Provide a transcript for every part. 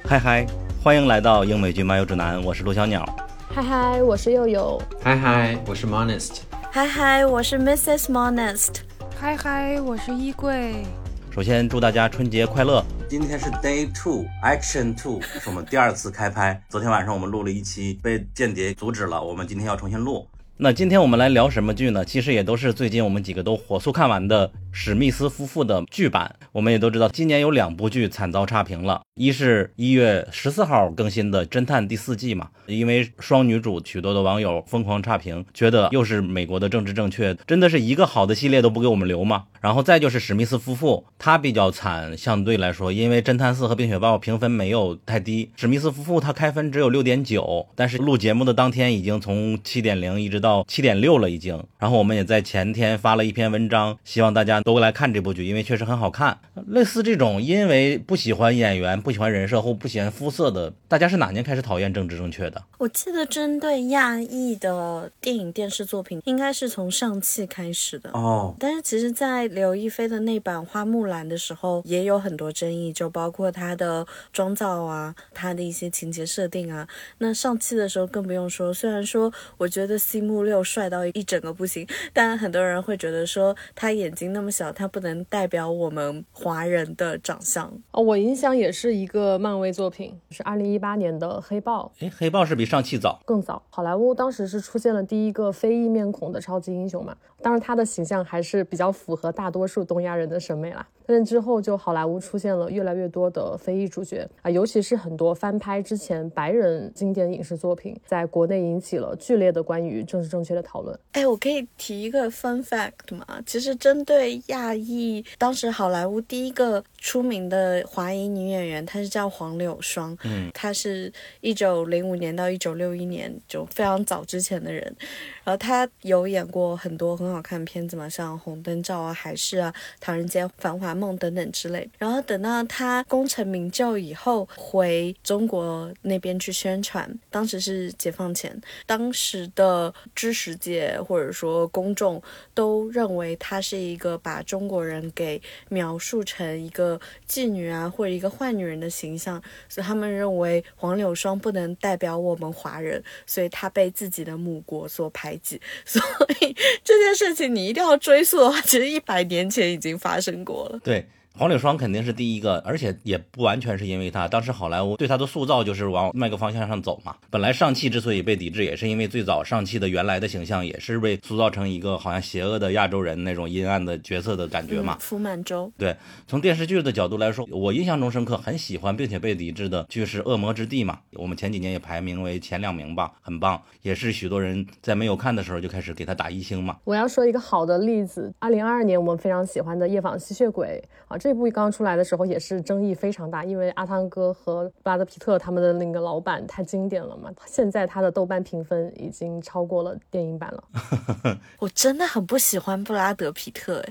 嗨嗨，欢迎来到英美剧漫游指南，我是陆小鸟。 嗨嗨，我是佑佑。 嗨嗨，我是 Monest。 嗨嗨，我是 Mrs. Monest。 嗨嗨，我是衣柜。 首先祝大家春节快乐。 今天是 Day 2 Action 2，是我们第二次开拍。昨天晚上我们录了一期，被间谍阻止了，我们今天要重新录。 那今天我们来聊什么剧呢？其实也都是最近我们几个都火速看完的史密斯夫妇的剧版。我们也都知道今年有2部剧惨遭差评了，一是1月14号更新的侦探第4季嘛，因为双女主许多的网友疯狂差评，觉得又是美国的政治正确，真的是一个好的系列都不给我们留吗？然后再就是史密斯夫妇，他比较惨，相对来说因为侦探4和冰雪暴评分没有太低，史密斯夫妇他开分只有 6.9， 但是录节目的当天已经从 7.0 一直到 7.6 了已经。然后我们也在前天发了一篇文章，希望大家都来看这部剧，因为确实很好看。类似这种因为不喜欢演员、不喜欢人设或不喜欢肤色的，大家是哪年开始讨厌政治正确的？ 我记得针对亚裔的电影电视作品应该是从上汽开始的哦。 但是其实在刘亦菲的那版花木兰的时候也有很多争议，就包括她的妆造啊，她的一些情节设定啊。那上汽的时候更不用说，虽然说我觉得西木六帅到一整个不行，但很多人会觉得说他眼睛那么小，他不能代表我们华人的长相。 我印象也是一个漫威作品，是2018年的黑豹。 黑豹是比上汽早， 更早。好莱坞当时是出现了第一个非裔面孔的超级英雄嘛，当然他的形象还是比较符合大多数东亚人的审美啦。但是之后就好莱坞出现了越来越多的非裔主角啊，尤其是很多翻拍之前白人经典影视作品，在国内引起了剧烈的关于政治正确的讨论。 我可以提一个 fun fact 吗？其实针对亚裔，当时好莱坞第一个出名的华裔女演员，她是叫黄柳霜，她是1905年到1961年，就非常早之前的人。然后她有演过很多很好看的片子嘛，像《红灯照》啊、《海市》啊、《唐人街繁华梦》等等之类。然后等到她功成名就以后，回中国那边去宣传，当时是解放前，当时的知识界或者说公众都认为她是一个把中国人给描述成一个妓女啊或者一个坏女人的形象，所以他们认为黄柳霜不能代表我们华人，所以她被自己的母国所排挤。所以这件事情你一定要追溯的话，其实100年前已经发生过了。 对，黄柳霜肯定是第一个，而且也不完全是因为他，当时好莱坞对他的塑造就是往那个方向上走嘛。本来上汽之所以被抵制，也是因为最早上汽的原来的形象也是被塑造成一个好像邪恶的亚洲人那种阴暗的角色的感觉嘛。 福满洲。 对，从电视剧的角度来说，我印象中深刻很喜欢并且被抵制的剧是《恶魔之地》嘛，我们前几年也排名为前2名吧，很棒，也是许多人在没有看的时候就开始给他打1星嘛。 我要说一个好的例子，2022年我们非常喜欢的《夜访吸血鬼》啊，这部刚出来的时候也是争议非常大，因为阿汤哥和布拉德皮特他们的那个老板太经典了嘛，现在他的豆瓣评分已经超过了电影版了。 我真的很不喜欢布拉德皮特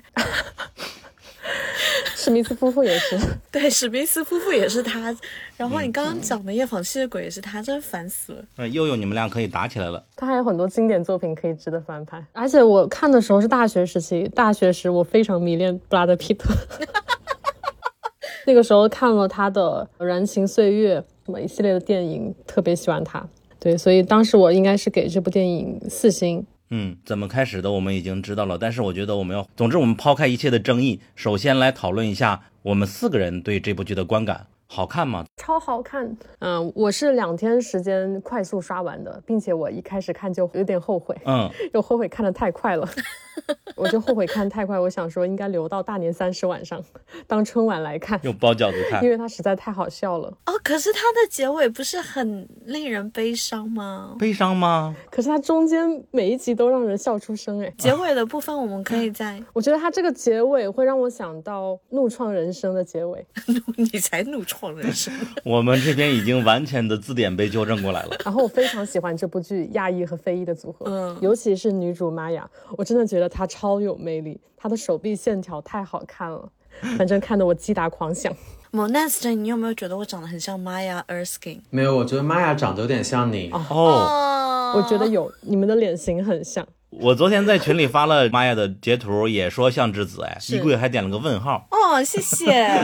史密斯夫妇也是。 对，史密斯夫妇也是他。然后你刚刚讲的夜访吸血鬼也是他，真烦死了。 佑佑你们俩可以打起来了。 他还有很多经典作品可以值得翻拍，而且我看的时候是大学时期，大学时我非常迷恋布拉德皮特。那个时候看了他的《燃情岁月》什么一系列的电影，特别喜欢他。对，所以当时我应该是给这部电影4星。 怎么开始的我们已经知道了，但是我觉得总之我们抛开一切的争议，首先来讨论一下我们4个人对这部剧的观感。好看吗？ 超好看。我是2天时间快速刷完的，并且我一开始看就有点后悔，又后悔看得太快了。我就后悔看太快，我想说应该留到大年30晚上当春晚来看， 又包饺子看， 因为它实在太好笑了。 可是它的结尾不是很令人悲伤吗？ 悲伤吗？ 可是它中间每一集都让人笑出声。 结尾的部分我们可以在我觉得它这个结尾会让我想到怒创人生的结尾。 你才怒创人生。 我们这边已经完全的字典被纠正过来了。 然后我非常喜欢这部剧亚裔和非裔的组合，尤其是女主玛雅，我真的觉得她超有魅力，她的手臂线条太好看了，反正看得我击打狂想。 Monest， 你有没有觉得我长得很像 Maya Erskine？ 没有，我觉得玛雅长得有点像你。 我觉得有，你们的脸型很像。 我昨天在群里发了玛雅的截图，也说像之子，衣柜还点了个问号。 谢谢。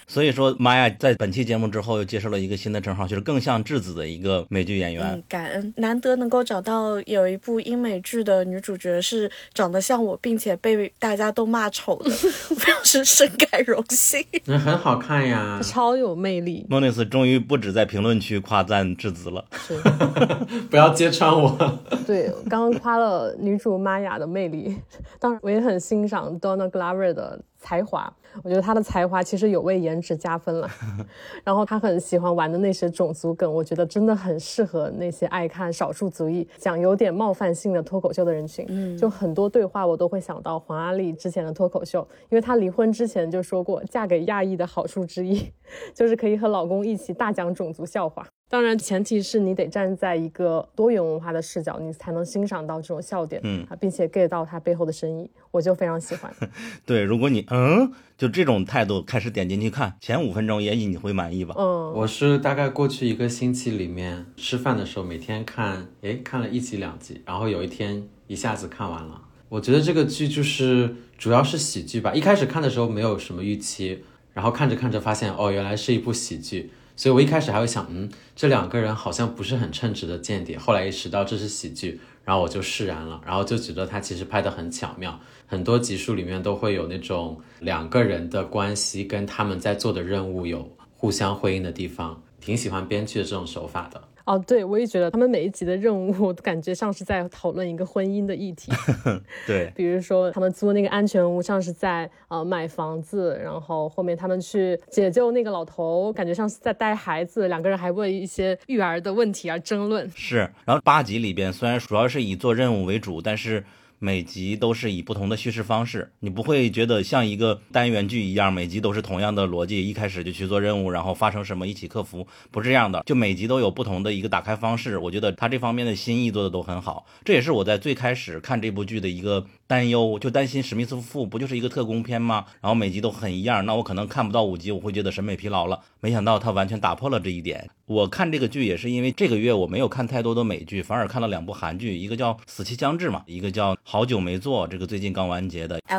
所以说玛雅在本期节目之后又接受了一个新的称号，就是更像质子的一个美剧演员。 感恩，难得能够找到有一部英美剧的女主角是长得像我，并且被大家都骂丑的，非常是深感荣幸。 很好看呀， 超有魅力。 莫内斯终于不止在评论区夸赞质子了， 不要揭穿我。 对，刚刚夸了女主玛雅的魅力，当然我也很欣赏 Donna Glover 的才华，我觉得她的才华其实有为颜值加分了。然后她很喜欢玩的那些种族梗，我觉得真的很适合那些爱看少数族裔讲有点冒犯性的脱口秀的人群。就很多对话我都会想到黄阿丽之前的脱口秀，因为她离婚之前就说过，嫁给亚裔的好处之一就是可以和老公一起大讲种族笑话。当然前提是你得站在一个多元文化的视角，你才能欣赏到这种笑点，并且 get 到它背后的深意，我就非常喜欢。 对，如果你就这种态度开始点进去看，前5分钟也许你会满意吧。 我是大概过去1个星期里面吃饭的时候每天看了1集2集，然后有一天一下子看完了。我觉得这个剧就是主要是喜剧吧，一开始看的时候没有什么预期，然后看着看着发现原来是一部喜剧，所以我一开始还会想这2个人好像不是很称职的间谍，后来意识到这是喜剧，然后我就释然了，然后就觉得他其实拍得很巧妙，很多集数里面都会有那种2个人的关系跟他们在做的任务有互相辉映的地方，挺喜欢编剧的这种手法的。 对，我也觉得他们每一集的任务感觉像是在讨论一个婚姻的议题。 对， 比如说他们租那个安全屋像是在买房子，然后后面他们去解救那个老头，感觉像是在带孩子，2个人还为一些育儿的问题而争论。 是，然后8集里边虽然主要是以做任务为主，但是每集都是以不同的叙事方式，你不会觉得像一个单元剧一样每集都是同样的逻辑，一开始就去做任务然后发生什么一起克服，不是这样的，就每集都有不同的一个打开方式，我觉得他这方面的心意做的都很好。这也是我在最开始看这部剧的一个担忧，就担心史密斯夫妇不就是一个特工片吗？然后每集都很一样，那我可能看不到5集我会觉得审美疲劳了，没想到他完全打破了这一点。我看这个剧也是因为这个月我没有看太多的美剧，反而看了2部韩剧，一个叫《死期将至》嘛，一个叫《好久没做》，这个最近刚完结的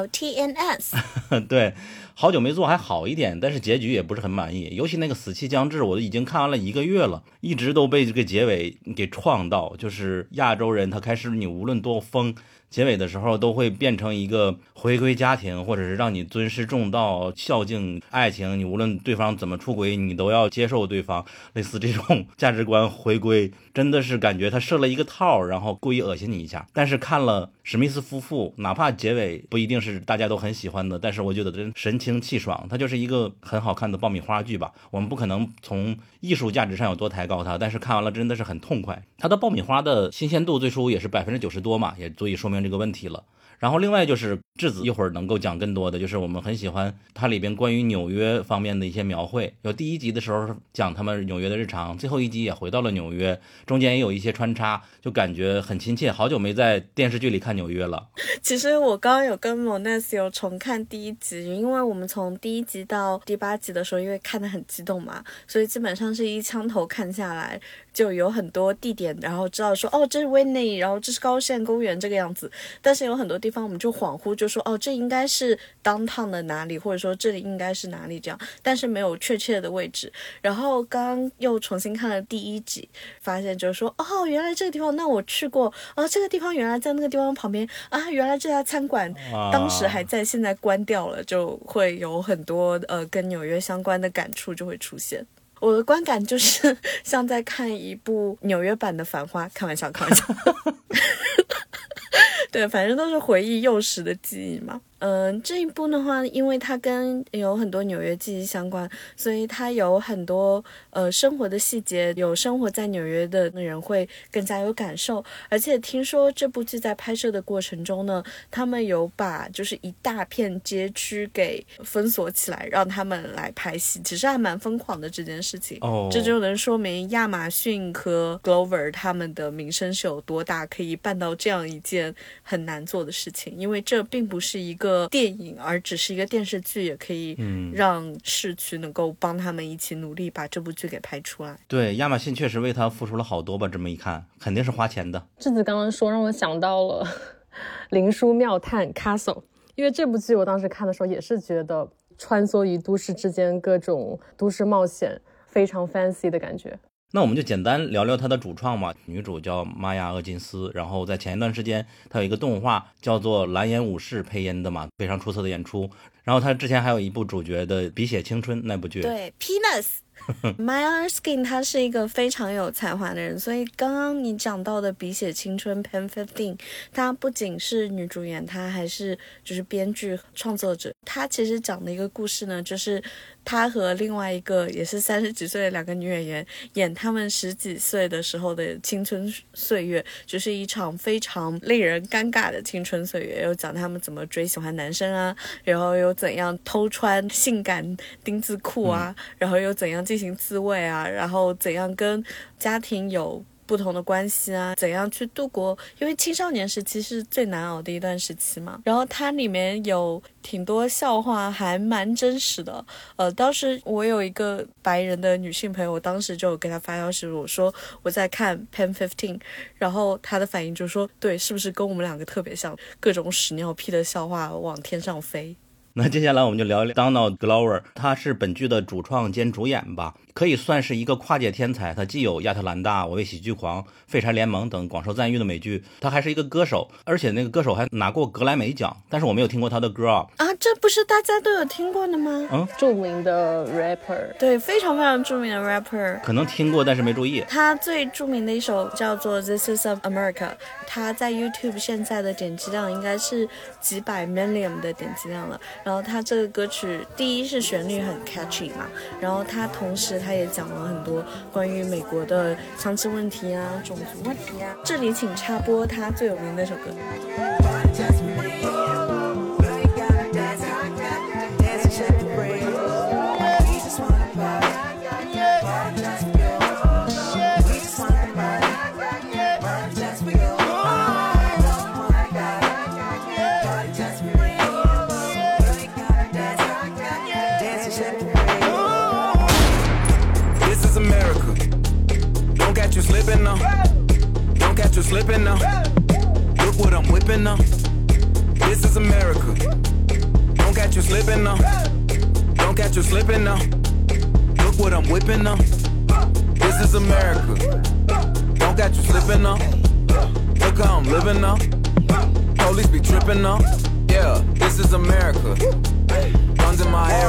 LTNS 对，好久没做还好一点，但是结局也不是很满意，尤其那个《死期将至》我都已经看完了1个月了，一直都被这个结尾给创到，就是亚洲人他开始你无论多疯，结尾的时候都会变成一个回归家庭，或者是让你尊师重道孝敬爱情，你无论对方怎么出轨你都要接受对方，类似这种价值观回归，真的是感觉他设了一个套，然后故意恶心你一下。但是看了史密斯夫妇，哪怕结尾不一定是大家都很喜欢的，但是我觉得真神清气爽，它就是一个很好看的爆米花剧吧。我们不可能从艺术价值上有多抬高它，但是看完了真的是很痛快。它的爆米花的新鲜度最初也是90%多嘛，也足以说明这个问题了。然后另外就是质子一会儿能够讲更多的，就是我们很喜欢它里边关于纽约方面的一些描绘，有第1集的时候讲他们纽约的日常，最后1集也回到了纽约，中间也有一些穿插，就感觉很亲切，好久没在电视剧里看纽约了。 其实我刚刚有跟 Mones 有重看第1集，因为我们从第1集到第8集的时候因为看得很激动嘛，所以基本上是一枪头看下来，就有很多地点，然后知道说这是威内，然后这是高线公园这个样子，但是有很多地方我们就恍惚就说这应该是 downtown 的哪里，或者说这里应该是哪里这样，但是没有确切的位置。然后刚刚又重新看了第1集，发现就是说原来这个地方那我去过，这个地方原来在那个地方旁边原来这家餐馆当时还在，现在关掉了，就会有很多跟纽约相关的感触就会出现。我的观感就是像在看一部纽约版的繁花，开玩笑对，反正都是回忆幼时的记忆嘛。这一部的话，因为它跟有很多纽约记忆相关，所以它有很多生活的细节，有生活在纽约的人会更加有感受。而且听说这部剧在拍摄的过程中呢，他们有把就是一大片街区给封锁起来，让他们来拍戏，其实还蛮疯狂的这件事情。这就能说明亚马逊和 Glover 他们的名声是有多大，可以办到这样一件很难做的事情，因为这并不是一个电影，而只是一个电视剧，也可以让市区能够帮他们一起努力把这部剧给拍出来。 对，亚马逊确实为他付出了好多吧，这么一看肯定是花钱的。 质子刚刚说让我想到了灵书妙探 Castle， 因为这部剧我当时看的时候也是觉得穿梭于都市之间，各种都市冒险，非常 fancy 的感觉。 那我们就简单聊聊她的主创吧。女主叫玛雅·厄金斯，然后在前一段时间她有一个动画叫做《蓝颜武士》配音的嘛，非常出色的演出。然后她之前还有一部主角的《鼻血青春》那部剧， 对 Penis。Maya Erskine 她是一个非常有才华的人，所以刚刚你讲到的《鼻血青春》Pen 15，她不仅是女主演，她还是就是编剧创作者。她其实讲的一个故事呢，就是她和另外一个也是30几岁的两个女演员演他们10几岁的时候的青春岁月，就是一场非常令人尴尬的青春岁月，有讲他们怎么追喜欢男生啊，然后又怎样偷穿性感丁字裤啊，然后又怎样进行自慰啊，然后怎样跟家庭有不同的关系啊，怎样去度过，因为青少年时期是最难熬的一段时期嘛。然后它里面有挺多笑话还蛮真实的。当时我有一个白人的女性朋友，我当时就跟她发消息，我说我在看 Pen 15，然后她的反应就说对，是不是跟我们两个特别像，各种屎尿屁的笑话往天上飞。 那接下来我们就聊聊 Donald Glover， 他是本剧的主创兼主演吧，可以算是一个跨界天才。他既有亚特兰大、我为喜剧狂、废柴联盟等广受赞誉的美剧，他还是一个歌手，而且那个歌手还拿过格莱美奖，但是我没有听过他的歌啊， 这不是大家都有听过的吗？ 著名的 rapper， 对，非常非常著名的 rapper， 可能听过但是没注意。 他最著名的一首叫做 This is America， 他在 YouTube 现在的点击量应该是几百 million 的点击量了。然后他这个歌曲第一是旋律很 catchy 嘛，然后他同时他也讲了很多关于美国的枪支问题啊、种族问题啊。这里请插播他最有名的那首歌。 Slipping now, don't catch you slipping now. Look what I'm whipping now. This is America. Don't catch you slipping now, don't catch you slipping now. Look what I'm whipping now. This is America. Don't catch you slipping now. Look how I'm living now. Police be tripping now. Yeah, this is America. Guns in my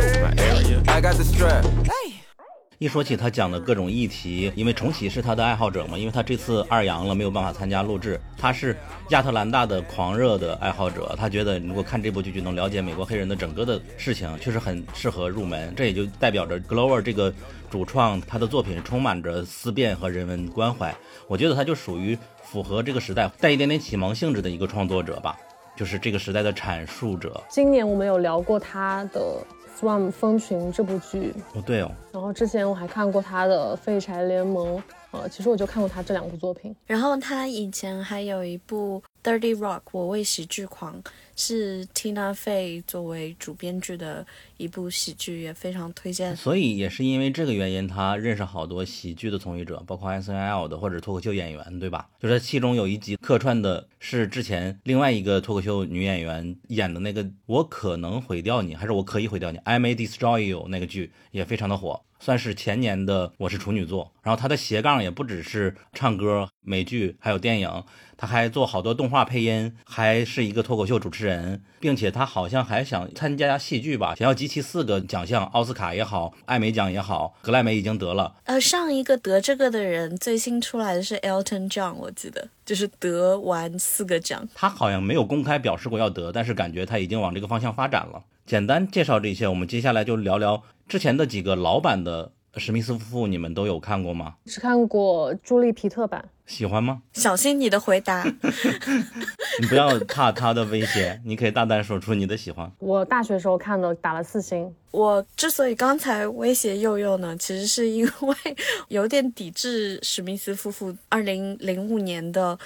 area. I got the strap. 一说起他讲的各种议题，因为重启是他的爱好者嘛，因为他这次二阳了，没有办法参加录制。他是亚特兰大的狂热的爱好者，他觉得如果看这部剧就能了解美国黑人的整个的事情，确实很适合入门。这也就代表着 Glover 这个主创他的作品充满着思辨和人文关怀。我觉得他就属于符合这个时代带一点点启蒙性质的一个创作者吧，就是这个时代的阐述者。 今年我们有聊过他的Swamp 蜂群这部剧对哦， 然后之前我还看过他的废柴联盟，其实我就看过他这2部作品。 然后他以前还有一部 Dirty Rock 我为喜剧狂，是 Tina Fey 作为主编剧的一部喜剧，也非常推荐。 所以也是因为这个原因，他认识好多喜剧的从业者，包括 SNL 的或者脱口秀演员，对吧？就是其中有一集客串的是之前另外一个脱口秀女演员演的那个我可能毁掉你，还是我可以毁掉你 I May Destroy You 那个剧也非常的火，算是前年的我是处女座。然后他的斜杠也不只是唱歌、美剧还有电影，他还做好多动画配音，还是一个脱口秀主持人，并且他好像还想参加戏剧吧，想要集齐4个奖项，奥斯卡也好，艾美奖也好，格莱美已经得了。 上一个得这个的人最新出来的是 Elton John， 我记得就是得完4个奖。 他好像没有公开表示过要得，但是感觉他已经往这个方向发展了。简单介绍这些，我们接下来就聊聊之前的几个老版的史密斯夫妇，你们都有看过吗？ 只看过朱莉皮特版。 喜欢吗？ 小心你的回答。 你不要怕他的威胁，你可以大胆说出你的喜欢。 我大学时候看的，打了4星。 我之所以刚才威胁佑佑呢，其实是因为有点抵制史密斯夫妇2005年的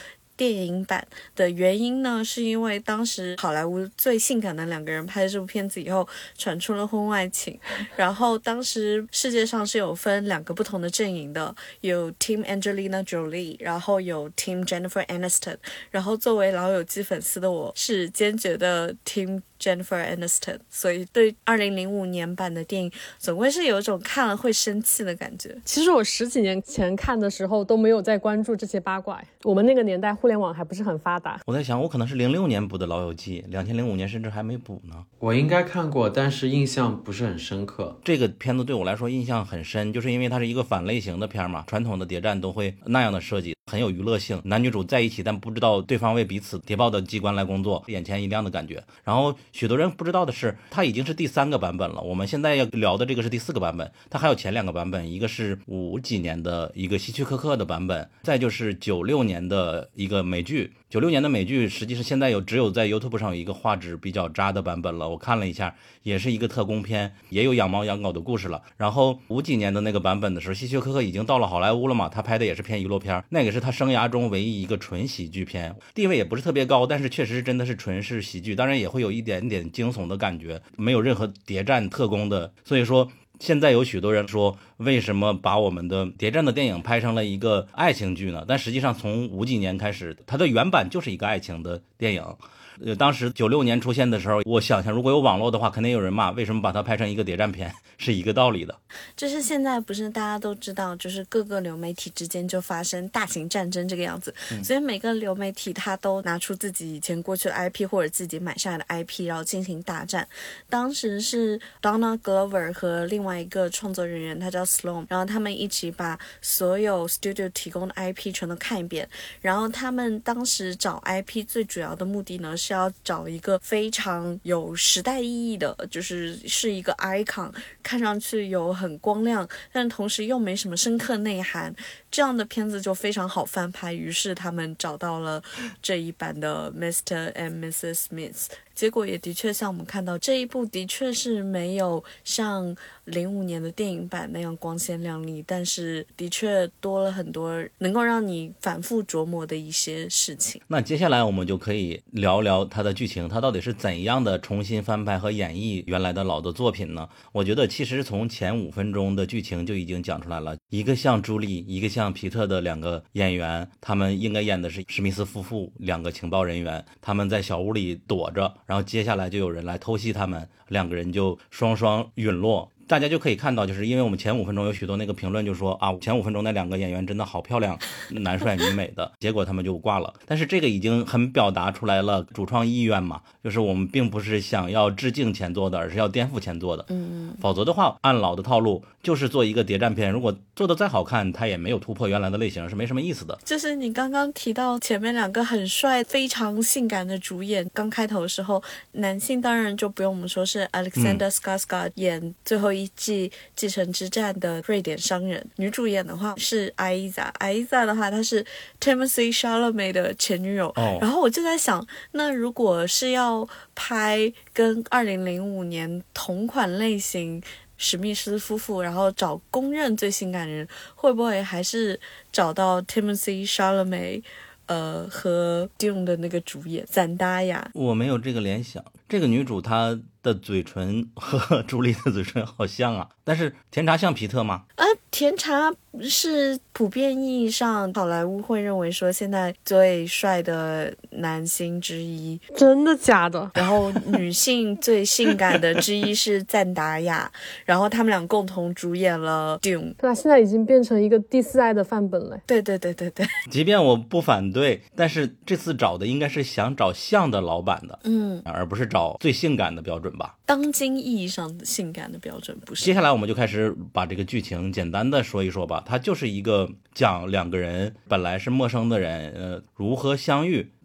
电影版的原因呢，是因为当时好莱坞最性感的两个人拍这部片子以后传出了婚外情，然后当时世界上是有分2个不同的阵营的，有 Team Angelina Jolie， 然后有 Team Jennifer Aniston， 然后作为老友记粉丝的我是坚决的 Team Jennifer Aniston， 所以对2005年版的电影总归是有一种看了会生气的感觉。 其实我10几年前看的时候都没有在关注这些八卦，我们那个年代互联网还不是很发达。 我在想我可能是06年补的老友记，2005年甚至还没补呢。 我应该看过，但是印象不是很深刻。 这个片子对我来说印象很深，就是因为它是一个反类型的片嘛，传统的谍战都会那样的设计，很有娱乐性，男女主在一起但不知道对方为彼此谍报的机关来工作，眼前一亮的感觉。然后许多人不知道的是，它已经是第3个版本了，我们现在要聊的这个是第4个版本，它还有前2个版本，一个是50几年的一个希区柯克的版本，再就是96年的一个美剧。96年的美剧实际是现在只有在 YouTube 上有一个画质比较渣的版本了，我看了一下，也是一个特工片，也有养猫养狗的故事了。然后50几年的那个版本的时候，希区柯克已经到了好莱坞了嘛，他拍的也是偏娱乐片，那个是他生涯中唯一一个纯喜剧片，地位也不是特别高，但是确实真的是纯是喜剧，当然也会有一点点惊悚的感觉，没有任何谍战特工的。所以说现在有许多人说为什么把我们的谍战的电影拍成了一个爱情剧呢？但实际上从50几年开始，它的原版就是一个爱情的电影。当时96年出现的时候，我想想如果有网络的话，肯定有人骂为什么把它拍成一个谍战片，是一个道理的。 就是现在不是大家都知道，就是各个流媒体之间就发生大型战争这个样子，所以每个流媒体它都拿出自己以前过去的 IP 或者自己买下来的 IP， 然后进行大战。当时是 Donna Glover 和另外一个创作人员，他叫 Sloan， 然后他们一起把所有 studio 提供的 IP 全都看一遍，然后他们当时找 IP 最主要的目的呢，是要找一个非常有时代意义的，是一个 icon， 看上去有很光亮，但同时又没什么深刻内涵，这样的片子就非常好翻拍。于是他们找到了这一版的 Mr. and Mrs. Smith， 结果也的确像我们看到，这一部的确是没有像05年的电影版那样光鲜亮丽，但是的确多了很多能够让你反复琢磨的一些事情。 那接下来我们就可以聊聊它的剧情，它到底是怎样的重新翻拍和演绎原来的老的作品呢？我觉得其实从前5分钟的剧情就已经讲出来了，一个像朱莉，一个像皮特的2个演员，他们应该演的是史密斯夫妇2个情报人员，他们在小屋里躲着，然后接下来就有人来偷袭他们，2个人就双双陨落。大家就可以看到，就是因为我们前5分钟有许多那个评论就说啊，前5分钟那2个演员真的好漂亮，男帅女美的，结果他们就挂了。但是这个已经很表达出来了主创意愿嘛，就是我们并不是想要致敬前作的，而是要颠覆前作的。否则的话，按老的套路就是做一个谍战片，如果做的再好看，它也没有突破原来的类型，是没什么意思的。 就是你刚刚提到前面2个很帅非常性感的主演，刚开头的时候男性当然就不用我们说，是 Alexander Skarsgård 演最后一季继承之战的瑞典商人，女主演的话是 Aiza 的话她是 Timothée Chalamet 的前女友。然后我就在想，那如果是要拍跟2005年同款类型史密斯夫妇，然后找公认最性感的人，会不会还是找到 Timothée Chalamet和 Dune 的那个主演赞达亚？ 我没有这个联想，这个女主她的嘴唇和朱莉的嘴唇好像啊，但是甜茶像皮特吗？ 甜茶是普遍意义上好莱坞会认为说现在最帅的男星之一。 真的假的？ 然后女性最性感的之一是赞达亚，然后他们俩共同主演了 Dune。 对啊，现在已经变成一个第4代的范本了。 对， 即便我不反对，但是这次找的应该是想找像的老版的，而不是找最性感的标准吧。 当今意义上的性感的标准不是。 接下来我们就开始把这个剧情简单的说一说吧。它就是一个讲2个人本来是陌生的人，如何相遇，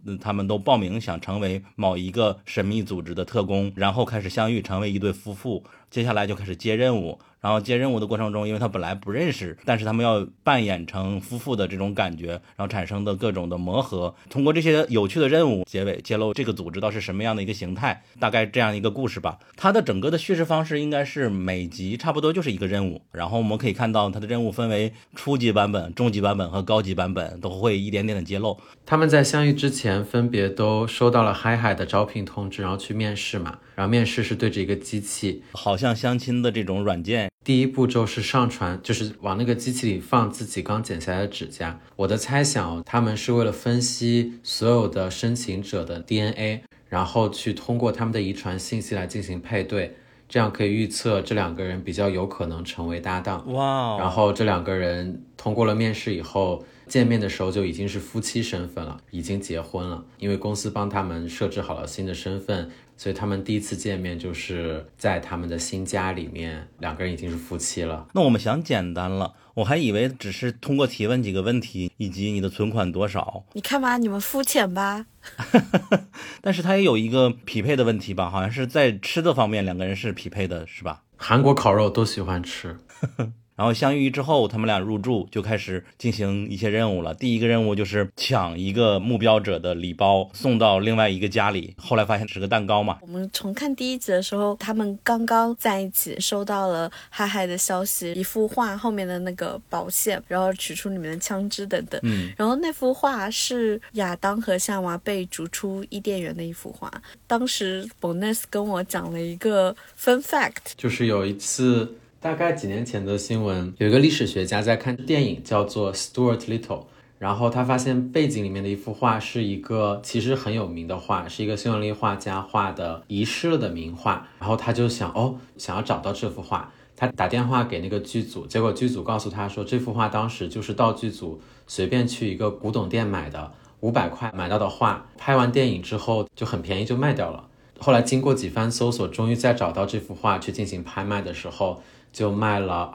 他们都报名想成为某一个神秘组织的特工，然后开始相遇成为一对夫妇，接下来就开始接任务。然后接任务的过程中，因为他本来不认识，但是他们要扮演成夫妇的这种感觉，然后产生的各种的磨合，通过这些有趣的任务，结尾揭露这个组织到底是什么样的一个形态，大概这样一个故事吧。它的整个的叙事方式应该是每集差不多就是一个任务，然后我们可以看到它的任务分为初级版本、中级版本和高级版本，都会一点点的揭露。 他们在相遇之前分别都收到了嗨嗨的招聘通知，然后去面试嘛。然后面试是对着一个机器， 好像相亲的这种软件。 第一步骤是上传，就是往那个机器里放自己刚剪下来的指甲。我的猜想，他们是为了分析所有的申请者的 DNA， 然后去通过他们的遗传信息来进行配对，这样可以预测这两个人比较有可能成为搭档。 哇！ 然后这两个人通过了面试以后，见面的时候就已经是夫妻身份了，已经结婚了，因为公司帮他们设置好了新的身份，所以他们第一次见面就是在他们的新家里面，两个人已经是夫妻了。 那我们想简单了，我还以为只是通过提问几个问题，以及你的存款多少。 你看吧，你们肤浅吧。 但是它也有一个匹配的问题吧，好像是在吃的方面两个人是匹配的，是吧？ 韩国烤肉都喜欢吃。 然后相遇之后，他们俩入住就开始进行一些任务了。第一个任务就是抢一个目标者的礼包送到另外一个家里，后来发现是个蛋糕嘛。 我们重看第一集的时候，他们刚刚在一起，收到了嗨嗨的消息，一幅画后面的那个保险，然后取出里面的枪支等等。然后那幅画是亚当和夏娃被逐出伊甸园的一幅画。当时 Bonus 跟我讲了一个 fun fact， 就是有一次大概几年前的新闻，有一个历史学家在看电影叫做 Stuart Little， 然后他发现背景里面的一幅画是一个其实很有名的画，是一个匈牙利画家画的遗失了的名画，然后他就想要找到这幅画，他打电话给那个剧组，结果剧组告诉他说这幅画当时就是道具组随便去一个古董店买的，500块买到的画，拍完电影之后就很便宜就卖掉了。后来经过几番搜索，终于再找到这幅画去进行拍卖的时候，就卖了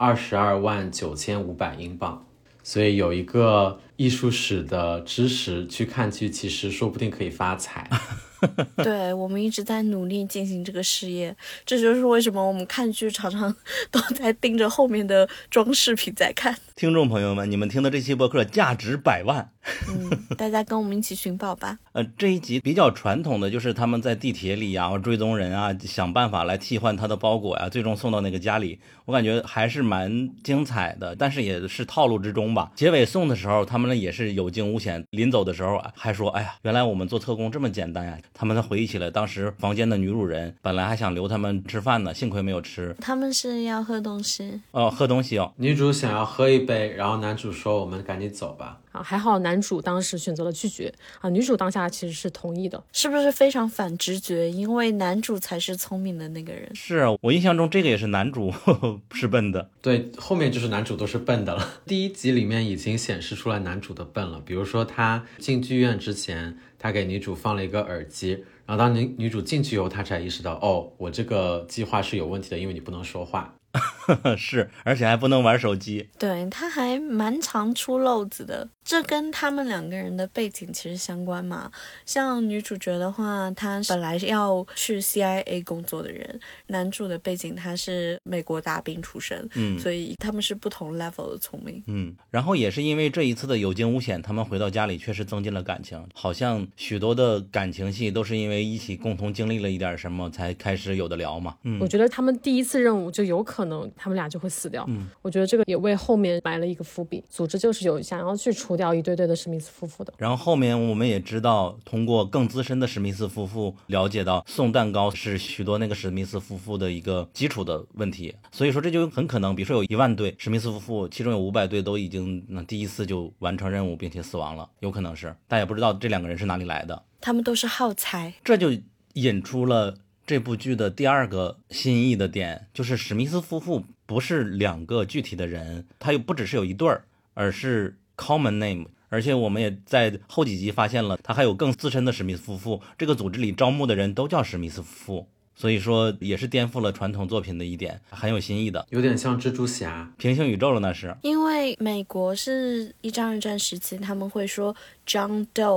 229500英镑。所以有一个艺术史的知识去看剧，其实说不定可以发财。 对，我们一直在努力进行这个事业，这就是为什么我们看剧常常都在盯着后面的装饰品在看。 听众朋友们，你们听的这期播客价值100万。 大家跟我们一起寻宝吧。 这一集比较传统的就是他们在地铁里啊，追踪人啊，想办法来替换他的包裹啊，最终送到那个家里。我感觉还是蛮精彩的，但是也是套路之中吧。结尾送的时候，他们也是有惊无险，临走的时候还说：“哎呀，原来我们做特工这么简单呀！”他们才回忆起来，当时房间的女主人本来还想留他们吃饭呢，幸亏没有吃。 他们是要喝东西喝东西哦。 女主想要喝一杯，然后男主说：“我们赶紧走吧。” 还好男主当时选择了拒绝女主当下其实是同意的， 是不是非常反直觉？因为男主才是聪明的那个人。 是我印象中这个也是男主是笨的。 对，后面就是男主都是笨的了。第一集里面已经显示出来男主的笨了，比如说他进剧院之前，他给女主放了一个耳机，然后当女主进去以后，他才意识到我这个计划是有问题的，因为你不能说话。 是，而且还不能玩手机。 对，他还蛮常出漏子的，这跟他们两个人的背景其实相关嘛。像女主角的话，她本来要去 CIA 工作的人，男主的背景他是美国大兵出身，所以他们是不同 level 的聪明。 然后也是因为这一次的有惊无险，他们回到家里确实增进了感情，好像许多的感情戏都是因为一起共同经历了一点什么才开始有的聊嘛。 我觉得他们第一次任务就有可能他们俩就会死掉。我觉得这个也为后面埋了一个伏笔，组织就是有想要去除掉一对对的史密斯夫妇的。 然后后面我们也知道，通过更资深的史密斯夫妇了解到送蛋糕是许多那个史密斯夫妇的一个基础的问题，所以说这就很可能比如说有10000对史密斯夫妇，其中有500对都已经第一次就完成任务并且死亡了，有可能是，但也不知道这两个人是哪里来的， 他们都是耗材。 这就引出了这部剧的第二个新意的点，就是史密斯夫妇不是两个具体的人，他又不只是有一对儿，而是 common name。 而且我们也在后几集发现了他还有更资深的史密斯夫妇，这个组织里招募的人都叫史密斯夫妇，所以说也是颠覆了传统作品的一点，很有新意的， 有点像蜘蛛侠平行宇宙了那是。 因为美国是1战2战时期，他们会说 John Doe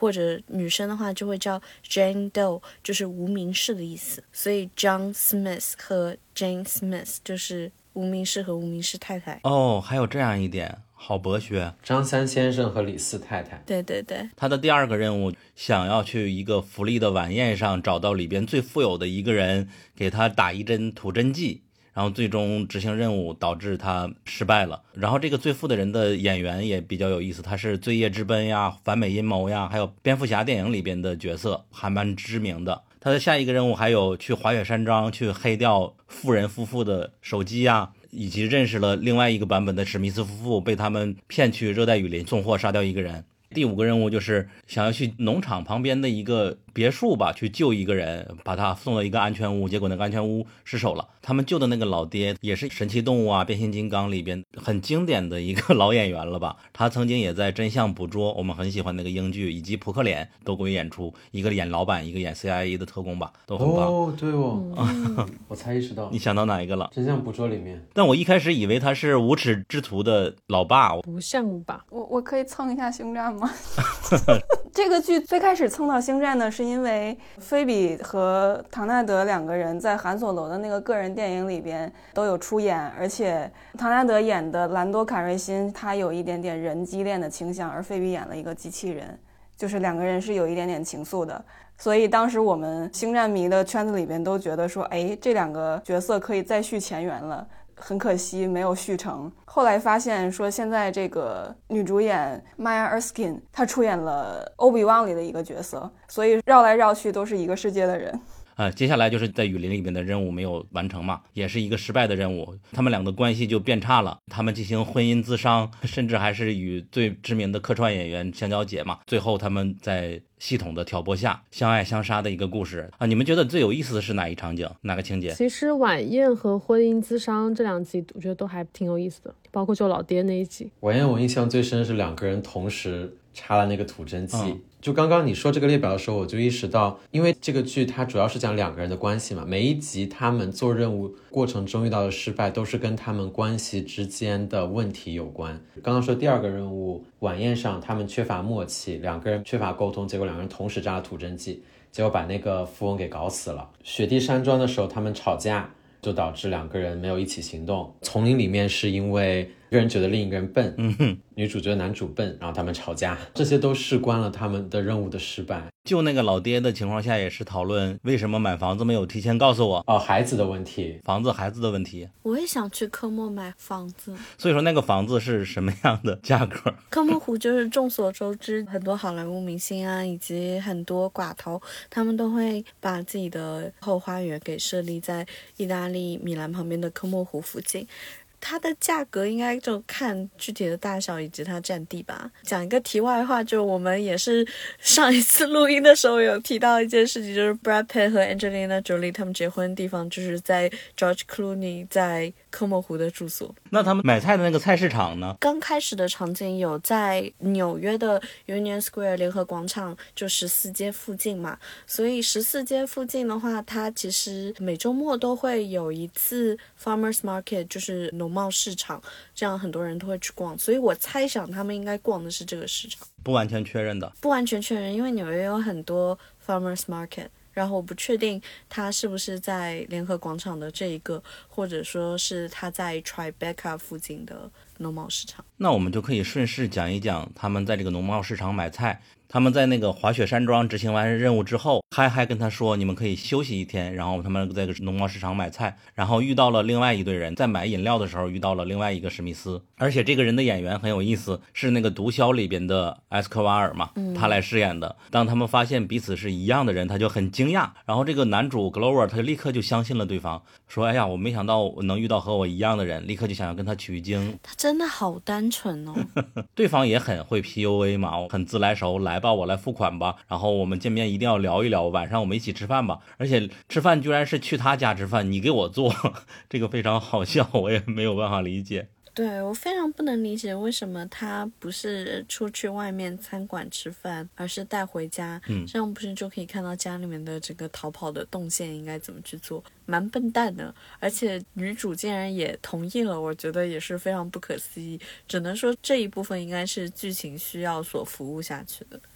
或者女生的话就会叫 Jane Doe， 就是无名氏的意思。所以 John Smith 和 Jane Smith 就是无名氏和无名氏太太。 哦，还有这样一点，好博学。 张三先生和李四太太。 对对对， 他的第二个任务，想要去一个福利的晚宴上找到里边最富有的一个人，给他打一针吐真剂。然后最终执行任务导致他失败了。然后这个最富的人的演员也比较有意思，他是《罪业之奔》呀、反美阴谋呀，还有蝙蝠侠电影里边的角色，还蛮知名的。他的下一个任务还有去滑雪山庄去黑掉富人夫妇的手机呀，以及认识了另外一个版本的史密斯夫妇，被他们骗去热带雨林送货，杀掉一个人。第5个任务就是想要去农场旁边的一个别墅吧，去救一个人，把他送到一个安全屋，结果那个安全屋失手了。他们救的那个老爹也是神奇动物啊、变形金刚里边很经典的一个老演员了吧，他曾经也在真相捕捉，我们很喜欢那个英剧，以及扑克脸都归演出，一个演老板，一个演 CIA 的特工吧，都很棒。 哦，对哦，我才意识到你想到哪一个了？ 真相捕捉里面。 但我一开始以为他是无耻之徒的老爸。 不像吧？ 我可以蹭一下星战吗？这个剧最开始蹭到星战呢，是因为菲比和唐纳德2个人在韩索罗的那个个人电影里边都有出演，而且唐纳德演的兰多卡瑞辛他有一点点人机恋的倾向，而菲比演了一个机器人，就是2个人是有一点点情愫的。所以当时我们星战迷的圈子里边都觉得说，哎，这2个角色可以再续前缘了，很可惜没有续成。后来发现说，现在这个女主演 Maya Erskine 她出演了欧比旺里的一个角色，所以绕来绕去都是一个世界的人。 接下来就是在雨林里面的任务没有完成嘛，也是一个失败的任务，他们俩的关系就变差了，他们进行婚姻咨商，甚至还是与最知名的客串演员相交姐嘛，最后他们在系统的挑拨下相爱相杀的一个故事啊！你们觉得最有意思的是哪一场景，哪个情节？ 其实晚宴和婚姻咨商这2集我觉得都还挺有意思的，包括就老爹那一集。 晚宴我印象最深是2个人同时插了那个吐真剂。就刚刚你说这个列表的时候，我就意识到，因为这个剧它主要是讲2个人的关系嘛，每一集他们做任务过程中遇到的失败都是跟他们关系之间的问题有关。刚刚说第2个任务晚宴上他们缺乏默契，2个人缺乏沟通，结果2个人同时扎了吐真剂，结果把那个富翁给搞死了。雪地山庄的时候他们吵架，就导致2个人没有一起行动。丛林里面是因为一个人觉得另一个人笨，女主觉得男主笨，然后他们吵架，这些都事关了他们的任务的失败。 就那个老爹的情况下，也是讨论为什么买房子没有提前告诉我。 孩子的问题， 房子孩子的问题。 我也想去科莫买房子。 所以说那个房子是什么样的价格？ 科莫湖就是众所周知，很多好莱坞明星啊，以及很多寡头，他们都会把自己的后花园给设立在意大利米兰旁边的科莫湖附近。它的价格应该就看具体的大小以及它占地吧。讲一个题外话，就我们也是上一次录音的时候有提到一件事情，就是 Brad Pitt 和 Angelina Jolie 他们结婚的地方就是在 George Clooney 在科莫湖的住所。 那他们买菜的那个菜市场呢？ 刚开始的场景有在纽约的 Union Square 联合广场，就14街附近嘛，所以14街附近的话，它其实每周末都会有一次 Farmers Market， 就是农贸市场，这样很多人都会去逛，所以我猜想他们应该逛的是这个市场。 不完全确认的。 不完全确认，因为纽约有很多 Farmers Market，然后我不确定他是不是在联合广场的这一个，或者说是他在 Tribeca 附近的农贸市场。 那我们就可以顺势讲一讲他们在这个农贸市场买菜。他们在那个滑雪山庄执行完任务之后，嗨跟他说你们可以休息1天，然后他们在农贸市场买菜，然后遇到了另外一队人，在买饮料的时候遇到了另外一个史密斯，而且这个人的演员很有意思，是那个毒枭里边的埃斯科瓦尔嘛，他来饰演的。当他们发现彼此是一样的人，他就很惊讶，然后这个男主 Glover 他就立刻就相信了对方，说哎呀，我没想到我能遇到和我一样的人，立刻就想要跟他取经。 他真的好单纯哦。 对方也很会 PUA 嘛，很自来熟，来吧，我来付款吧，然后我们见面一定要聊一聊，晚上我们一起吃饭吧，而且吃饭居然是去他家吃饭，你给我做，这个非常好笑，我也没有办法理解。 对，我非常不能理解为什么他不是出去外面餐馆吃饭，而是带回家，这样不是就可以看到家里面的这个逃跑的动线应该怎么去做，蛮笨蛋的。而且女主竟然也同意了，我觉得也是非常不可思议，只能说这一部分应该是剧情需要所服务下去的。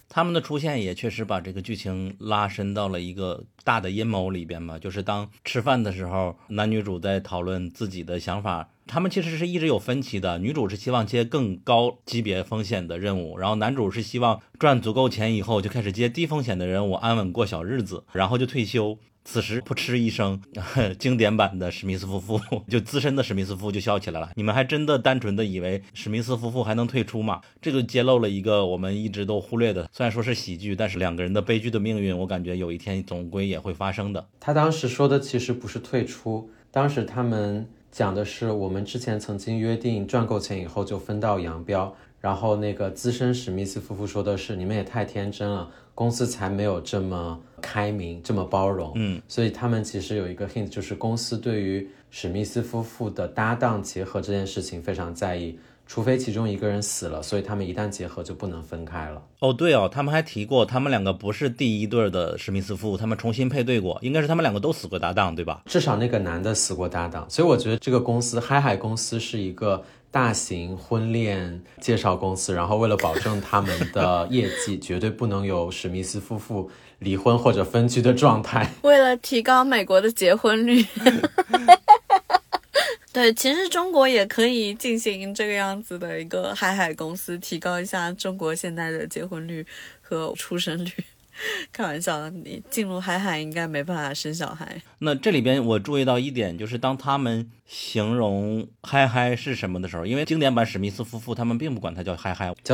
他们的出现也确实把这个剧情拉伸到了一个大的阴谋里边嘛，就是当吃饭的时候，男女主在讨论自己的想法，他们其实是一直有分歧的。女主是希望接更高级别风险的任务，然后男主是希望赚足够钱以后就开始接低风险的任务，安稳过小日子，然后就退休。此时噗嗤一声，经典版的史密斯夫妇，就资深的史密斯夫妇就笑起来了。你们还真的单纯的以为史密斯夫妇还能退出吗？这个揭露了一个我们一直都忽略的，虽然说是喜剧，但是两个人的悲剧的命运，我感觉有一天总归也会发生的。 他当时说的其实不是退出，当时他们讲的是我们之前曾经约定赚够钱以后就分道扬镳，然后那个资深史密斯夫妇说的是你们也太天真了，公司才没有这么开明这么包容。所以他们其实有一个 hint， 就是公司对于史密斯夫妇的搭档结合这件事情非常在意，除非其中一个人死了，所以他们一旦结合就不能分开了。 哦，对哦，他们还提过他们两个不是第一对的史密斯夫妇，他们重新配对过，应该是他们两个都死过搭档，对吧？ 至少那个男的死过搭档，所以我觉得这个公司嗨嗨公司是一个大型婚恋介绍公司，然后为了保证他们的业绩，绝对不能有史密斯夫妇离婚或者分居的状态。 为了提高美国的结婚率。对，其实中国也可以进行这个样子的一个嗨嗨公司，提高一下中国现在的结婚率和出生率。开玩笑的，你进入嗨嗨应该没办法生小孩。 那这里边我注意到一点，就是当他们形容嗨嗨是什么的时候，因为经典版史密斯夫妇他们并不管它叫嗨嗨， 叫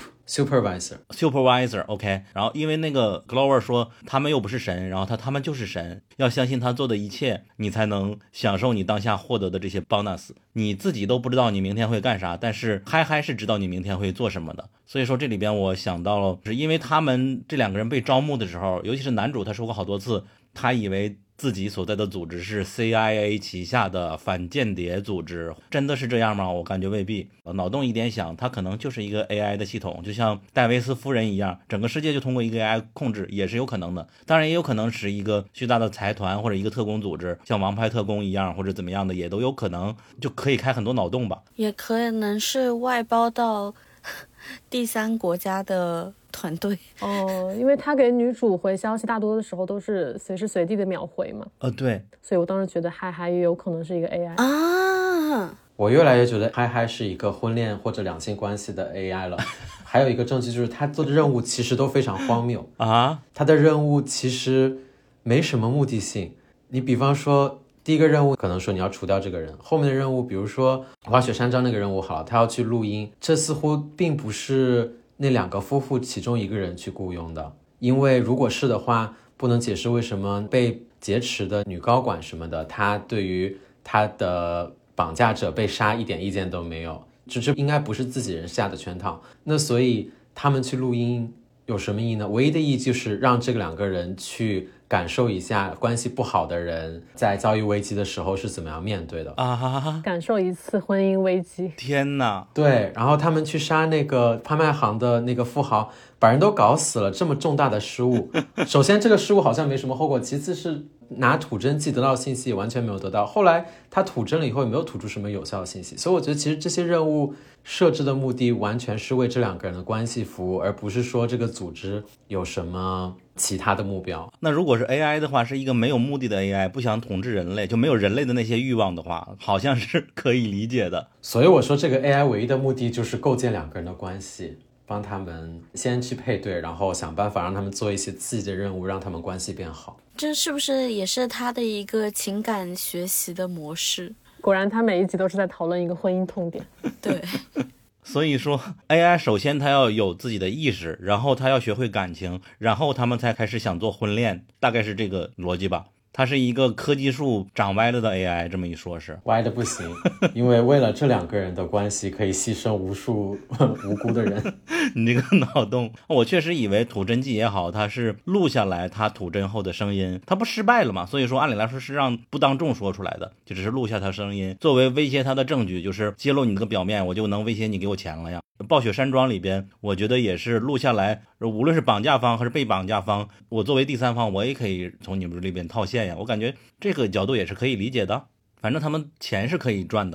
supervisor OK， 然后因为那个 Glover 说他们又不是神，然后他们就是神，要相信他做的一切，你才能享受你当下获得的这些 bonus。 你自己都不知道你明天会干啥，但是嗨嗨是知道你明天会做什么的。所以说这里边我想到了，是因为他们这两个人被招募的时候，尤其是男主他说过好多次，他以为自己所在的组织是 CIA 旗下的反间谍组织，真的是这样吗？我感觉未必。脑洞一点想，它可能就是一个 AI 的系统，就像戴维斯夫人一样，整个世界就通过一个 AI 控制，也是有可能的。当然也有可能是一个巨大的财团或者一个特工组织，像王牌特工一样，或者怎么样的，也都有可能，就可以开很多脑洞吧。 也可能是外包到第三国家的团队。 因为他给女主回消息大多的时候都是随时随地的秒回嘛。 对， 所以我当时觉得嗨嗨也有可能是一个 AI 啊。 我越来越觉得嗨嗨是一个婚恋或者两性关系的 AI 了。还有一个证据就是他做的任务其实都非常荒谬啊，他的任务其实没什么目的性。你比方说第一个任务可能说你要除掉这个人，后面的任务比如说滑雪山庄那个任务好了，他要去录音，这似乎并不是那两个夫妇其中一个人去雇佣的，因为如果是的话，不能解释为什么被劫持的女高管什么的，他对于他的绑架者被杀一点意见都没有，这应该不是自己人下的圈套。那所以他们去录音有什么意义呢？唯一的意义就是让这两个人去感受一下关系不好的人在遭遇危机的时候是怎么样面对的啊，感受一次婚姻危机。 天哪！ 对，然后他们去杀那个拍卖行的那个富豪，把人都搞死了，这么重大的失误。首先这个失误好像没什么后果，其次是拿吐真剂得到信息也完全没有得到，后来他吐真了以后也没有吐出什么有效的信息。所以我觉得其实这些任务设置的目的完全是为这两个人的关系服务，而不是说这个组织有什么其他的目标。 那如果是 AI 的话，是一个没有目的的 AI， 不想统治人类，就没有人类的那些欲望的话，好像是可以理解的。 所以我说这个 AI 唯一的目的就是构建两个人的关系，帮他们先去配对，然后想办法让他们做一些刺激的任务，让他们关系变好。 这是不是也是他的一个情感学习的模式？ 果然他每一集都是在讨论一个婚姻痛点。 对。 所以说 AI 首先它要有自己的意识，然后它要学会感情，然后他们才开始想做婚恋，大概是这个逻辑吧。它是一个科技树长歪了的 AI， 这么一说是歪的不行，因为为了这两个人的关系可以牺牲无数无辜的人。 你这个脑洞，我确实以为吐真剂也好，它是录下来他吐真后的声音，他不失败了嘛？所以说按理来说是让不当众说出来的，就只是录下他声音作为威胁他的证据，就是揭露你这个表面，我就能威胁你给我钱了呀。暴雪山庄里边我觉得也是录下来，无论是绑架方还是被绑架方，我作为第三方我也可以从你们这边套现呀，我感觉这个角度也是可以理解的。反正他们钱是可以赚的。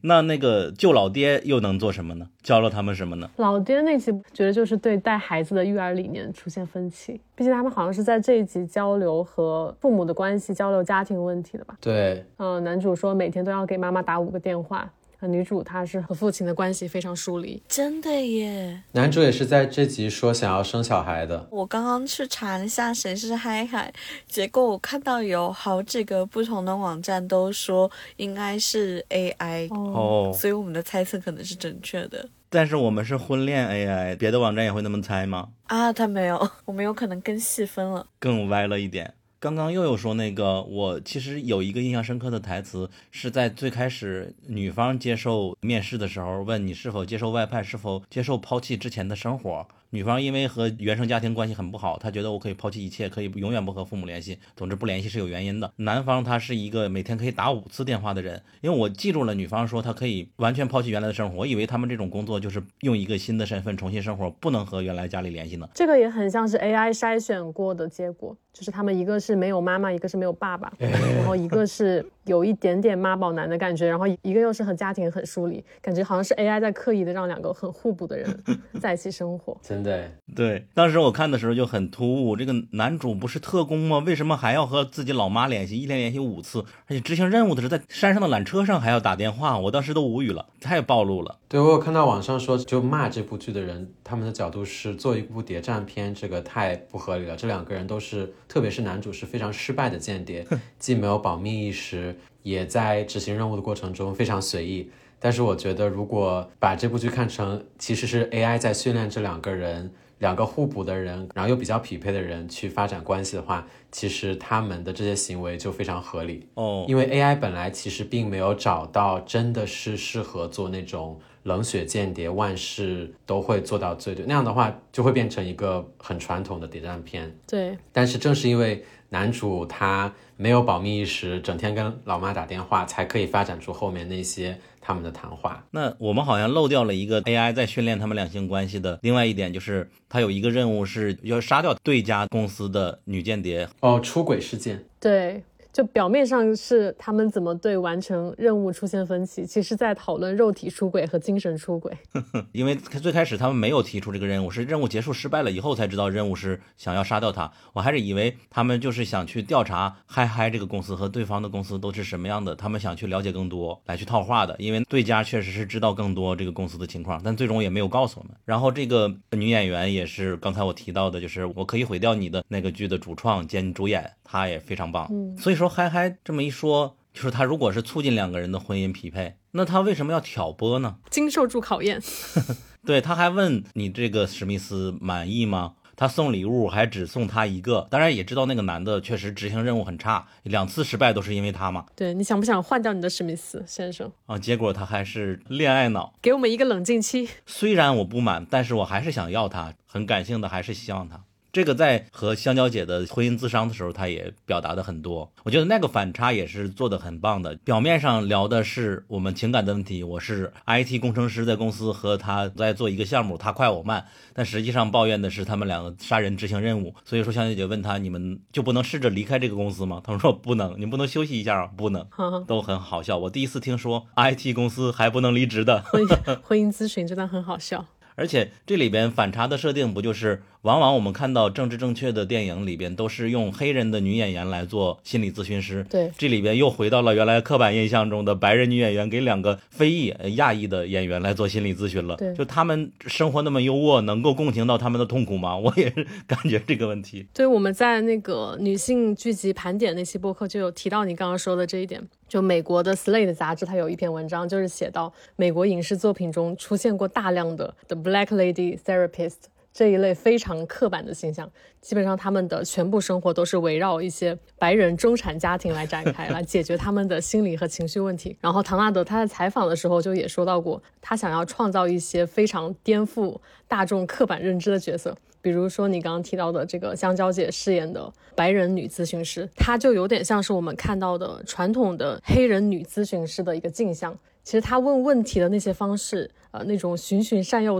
那个救老爹又能做什么呢？教了他们什么呢？ 老爹那集觉得就是对带孩子的育儿理念出现分歧，毕竟他们好像是在这一集交流和父母的关系，交流家庭问题的吧。 对， 男主说每天都要给妈妈打5个电话，女主她是和父亲的关系非常疏离。 真的耶。 男主也是在这集说想要生小孩的。 我刚刚去查了一下谁是嗨嗨，结果我看到有好几个不同的网站都说应该是 AI 所以我们的猜测可能是正确的。 但是我们是婚恋 AI， 别的网站也会那么猜吗？ 他没有，我们有可能更细分了， 更歪了一点。刚刚又有说那个，我其实有一个印象深刻的台词，是在最开始女方接受面试的时候，问你是否接受外派，是否接受抛弃之前的生活。女方因为和原生家庭关系很不好，她觉得我可以抛弃一切，可以永远不和父母联系，总之不联系是有原因的。男方他是一个每天可以打5次电话的人，因为我记住了女方说她可以完全抛弃原来的生活，我以为他们这种工作就是用一个新的身份重新生活，不能和原来家里联系呢。 这个也很像是 AI 筛选过的结果，就是他们一个是没有妈妈，一个是没有爸爸，然后一个是有一点点妈宝男的感觉，然后一个又是和家庭很疏离，感觉好像是 AI 在刻意的让2个很互补的人在一起生活。 真的。 对，当时我看的时候就很突兀，这个男主不是特工吗？为什么还要和自己老妈联系，一连联系5次，而且执行任务的是在山上的缆车上还要打电话，我当时都无语了，太暴露了。 对，我有看到网上说，就骂这部剧的人，他们的角度是做一部谍战片，这个太不合理了。这2个人都是，特别是男主是非常失败的间谍，既没有保密意识，也在执行任务的过程中非常随意。但是我觉得如果把这部剧看成其实是 AI 在训练这2个人，2个互补的人，然后又比较匹配的人去发展关系的话，其实他们的这些行为就非常合理。因为 AI 本来其实并没有找到真的是适合做那种冷血间谍，万事都会做到最对，那样的话就会变成一个很传统的谍战片。 对， 但是正是因为男主他没有保密意识，整天跟老妈打电话，才可以发展出后面那些他们的谈话。 那我们好像漏掉了一个 AI 在训练他们两性关系的另外一点，就是他有一个任务是要杀掉对家公司的女间谍。 出轨事件。 对，就表面上是他们怎么对完成任务出现分歧，其实在讨论肉体出轨和精神出轨。 因为最开始他们没有提出这个任务，是任务结束失败了以后才知道任务是想要杀掉他。我还是以为他们就是想去调查嗨嗨这个公司和对方的公司都是什么样的，他们想去了解更多来去套话的。因为对家确实是知道更多这个公司的情况，但最终也没有告诉我们。然后这个女演员也是刚才我提到的，就是我可以毁掉你的那个剧的主创兼主演，她也非常棒。所以说嗨嗨这么一说，就是他如果是促进2个人的婚姻匹配，那他为什么要挑拨呢？ 经受住考验。 对，他还问你这个史密斯满意吗？他送礼物还只送他1个，当然也知道那个男的确实执行任务很差，2次失败都是因为他嘛。 对，你想不想换掉你的史密斯先生啊？结果他还是恋爱脑， 给我们一个冷静期。 虽然我不满，但是我还是想要他，很感性的还是希望他。这个在和香蕉姐的婚姻咨商的时候，她也表达的很多，我觉得那个反差也是做的很棒的。表面上聊的是我们情感的问题，我是 IT 工程师在公司和他在做一个项目，他快我慢，但实际上抱怨的是他们2个杀人执行任务。所以说香蕉姐问他，你们就不能试着离开这个公司吗？他们说不能，你不能休息一下？不能，都很好笑。我第一次听说 IT 公司还不能离职的。 婚姻咨询真的很好笑。 而且这里边反差的设定不就是往往我们看到政治正确的电影里边都是用黑人的女演员来做心理咨询师， 对， 这里边又回到了原来刻板印象中的白人女演员给2个非裔亚裔的演员来做心理咨询了。 对， 就他们生活那么优渥，能够共情到他们的痛苦吗？我也感觉这个问题。 对，我们在那个女性剧集盘点那期播客就有提到你刚刚说的这一点。就美国的 Slate 杂志它有一篇文章，就是写到美国影视作品中出现过大量的 The Black Lady Therapist 这一类非常刻板的形象，基本上他们的全部生活都是围绕一些白人中产家庭来展开，来解决他们的心理和情绪问题。然后唐纳德他在采访的时候就也说到过，他想要创造一些非常颠覆大众刻板认知的角色，比如说你刚刚提到的这个香蕉姐饰演的白人女咨询师，她就有点像是我们看到的传统的黑人女咨询师的一个镜像。其实她问问题的那些方式，那种循循善诱的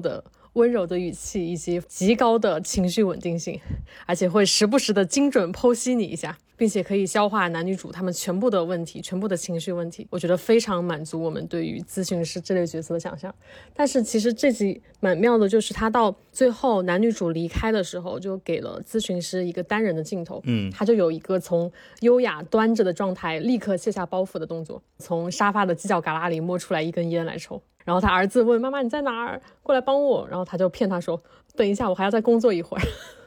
温柔的语气以及极高的情绪稳定性，而且会时不时的精准剖析你一下，并且可以消化男女主他们全部的问题，全部的情绪问题，我觉得非常满足我们对于咨询师这类角色的想象。但是其实这集蛮妙的，就是他到最后男女主离开的时候，就给了咨询师一个单人的镜头，他就有一个从优雅端着的状态立刻卸下包袱的动作，从沙发的犄角旮旯里摸出来一根烟来抽。然后他儿子问妈妈你在哪儿，过来帮我，然后他就骗他说等一下我还要再工作一会儿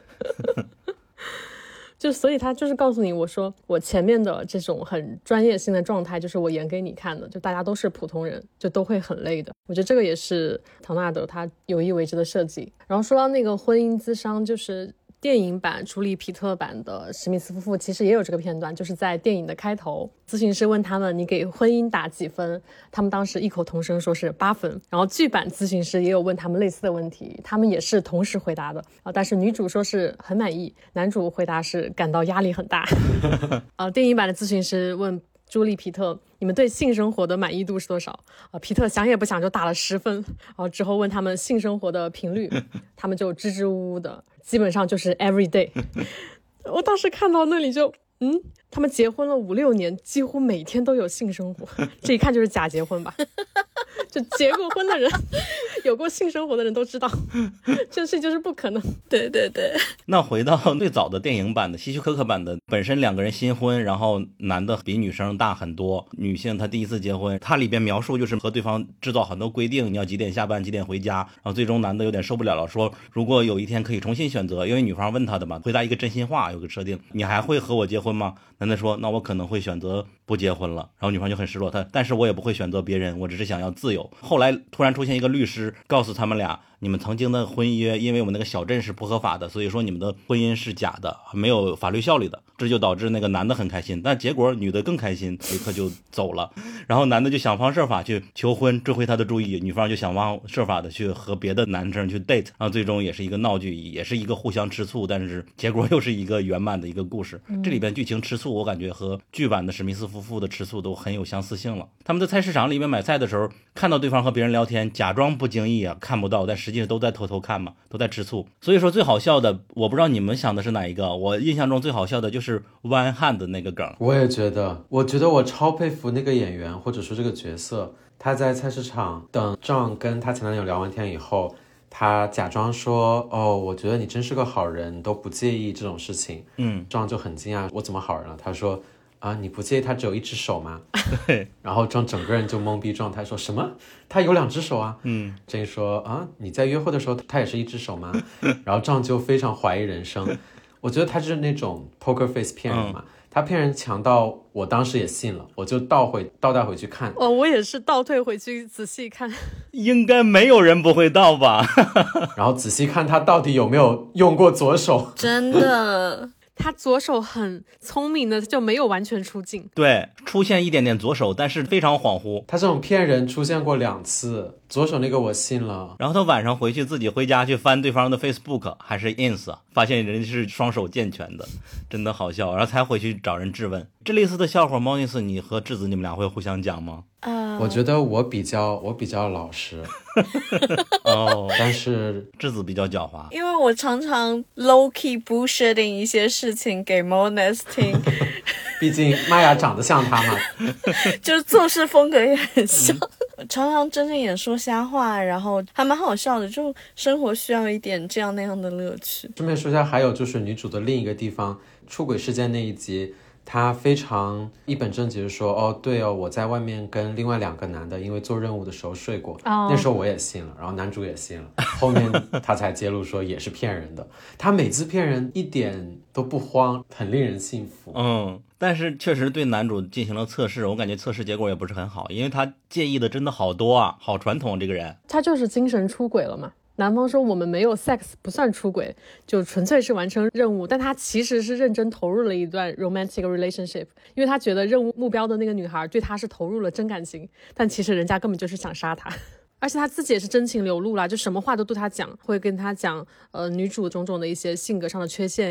就所以他就是告诉你，我说我前面的这种很专业性的状态就是我演给你看的，就大家都是普通人，就都会很累的。我觉得这个也是唐纳德他有意为之的设计。然后说到那个婚姻咨商，就是电影版朱莉皮特版的史密斯夫妇其实也有这个片段，就是在电影的开头，咨询师问他们你给婚姻打几分，他们当时异口同声说是8分。然后剧版咨询师也有问他们类似的问题，他们也是同时回答的，但是女主说是很满意，男主回答是感到压力很大电影版的咨询师问朱莉皮特你们对性生活的满意度是多少皮特想也不想就打了10分。然后之后问他们性生活的频率他们就支支吾吾的，基本上就是 every day 我当时看到那里就他们结婚了5-6年，几乎每天都有性生活，这一看就是假结婚吧就结过婚的人有过性生活的人都知道这事就是不可能。 对对对。 那回到最早的电影版的希区柯克版的，本身2个人新婚，然后男的比女生大很多，女性她第一次结婚，它里边描述就是和对方制造很多规定，你要几点下班几点回家，然后最终男的有点受不了了，说如果有一天可以重新选择，因为女方问他的嘛，回答一个真心话，有个设定，你还会和我结婚吗？男的说那我可能会选择不结婚了，然后女方就很失落，但是我也不会选择别人，我只是想要自由。后来突然出现一个律师告诉他们俩，你们曾经的婚约因为我们那个小镇是不合法的，所以说你们的婚姻是假的，没有法律效力的。这就导致那个男的很开心，但结果女的更开心，立刻就走了。然后男的就想方设法去求婚追回她的注意，女方就想方设法的去和别的男生去 date， 然后最终也是一个闹剧，也是一个互相吃醋，但是结果又是一个圆满的一个故事。这里边剧情吃醋我感觉和剧版的史密斯夫妇的吃醋都很有相似性了。他们在菜市场里面买菜的时候，看到对方和别人聊天，假装不经意看不到，但实际上都在偷偷看嘛，都在吃醋。所以说最好笑的，我不知道你们想的是哪一个，我印象中最好笑的就是弯汉的那个梗。 我也觉得，我超佩服那个演员或者说这个角色，他在菜市场等John跟他前男友聊完天以后，他假装说我觉得你真是个好人，都不介意这种事情。John就很惊讶，我怎么好人了？他说你不介意他只有1只手吗？ 对。 然后John整个人就懵逼状态，说什么？他有2只手啊？Jane说你在约会的时候他也是1只手吗？然后John就非常怀疑人生。我觉得他就是那种 poker face 骗人嘛，他骗人强到我当时也信了，我就倒带回去看。 我也是倒退回去仔细看， 应该没有人不会倒吧然后仔细看他到底有没有用过左手。 真的他左手很聪明的就没有完全出镜， 对，出现一点点左手，但是非常恍惚。 他这种骗人出现过2次，左手那个我信了。 然后他晚上回去自己回家去翻对方的 Facebook 还是 Ins， 发现人是双手健全的，真的好笑。然后才回去找人质问。这类似的笑话 Moniz 你和质子你们俩会互相讲吗？ 我觉得我比较老实但是质子比较狡猾， 因为我常常 low key bullshitting 一些事情给 Moniz 听毕竟玛雅长得像他嘛就是做事风格也很像常常睁着眼说瞎话，然后还蛮好笑的，就生活需要一点这样那样的乐趣。 顺便说一下，还有就是女主的另一个地方，出轨事件那一集，她非常一本正经的说对我在外面跟另外2个男的因为做任务的时候睡过那时候我也信了，然后男主也信了，后面他才揭露说也是骗人的他每次骗人一点都不慌，很令人信服。 但是确实对男主进行了测试，我感觉测试结果也不是很好，因为他介意的真的好多啊，好传统这个人。 他就是精神出轨了嘛。男方说我们没有 sex 不算出轨，就纯粹是完成任务，但他其实是认真投入了一段 romantic relationship， 因为他觉得任务目标的那个女孩对他是投入了真感情，但其实人家根本就是想杀他。而且他自己也是真情流露啦，就什么话都对他讲，会跟他讲女主种种的一些性格上的缺陷呀。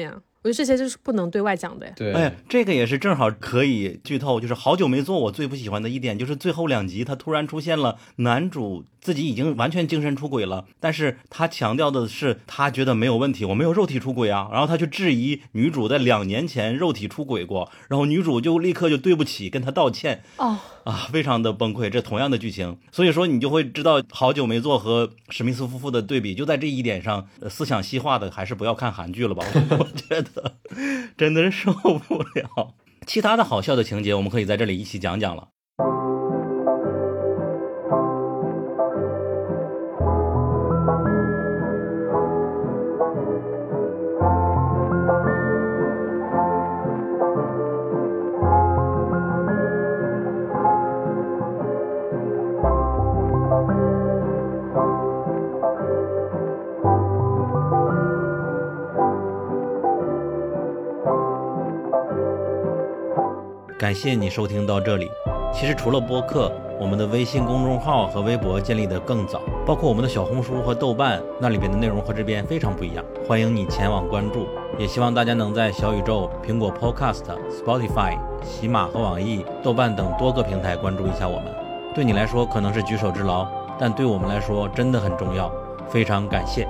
我觉得这些就是不能对外讲的。 对， 哎，这个也是正好可以剧透，就是好久没做我最不喜欢的一点，就是最后2集他突然出现了男主自己已经完全精神出轨了，但是他强调的是他觉得没有问题，我没有肉体出轨啊，然后他去质疑女主在2年前肉体出轨过，然后女主就立刻就对不起跟他道歉。非常的崩溃，这同样的剧情，所以说你就会知道好久没做和史密斯夫妇的对比就在这一点上，思想西化的还是不要看韩剧了吧，我觉得真的是受不了。其他的好笑的情节我们可以在这里一起讲讲了。感谢你收听到这里。其实除了播客，我们的微信公众号和微博建立得更早，包括我们的小红书和豆瓣，那里边的内容和这边非常不一样，欢迎你前往关注。也希望大家能在小宇宙、苹果 Podcast、Spotify、喜马和网易、豆瓣等多个平台关注一下我们。对你来说可能是举手之劳，但对我们来说真的很重要，非常感谢。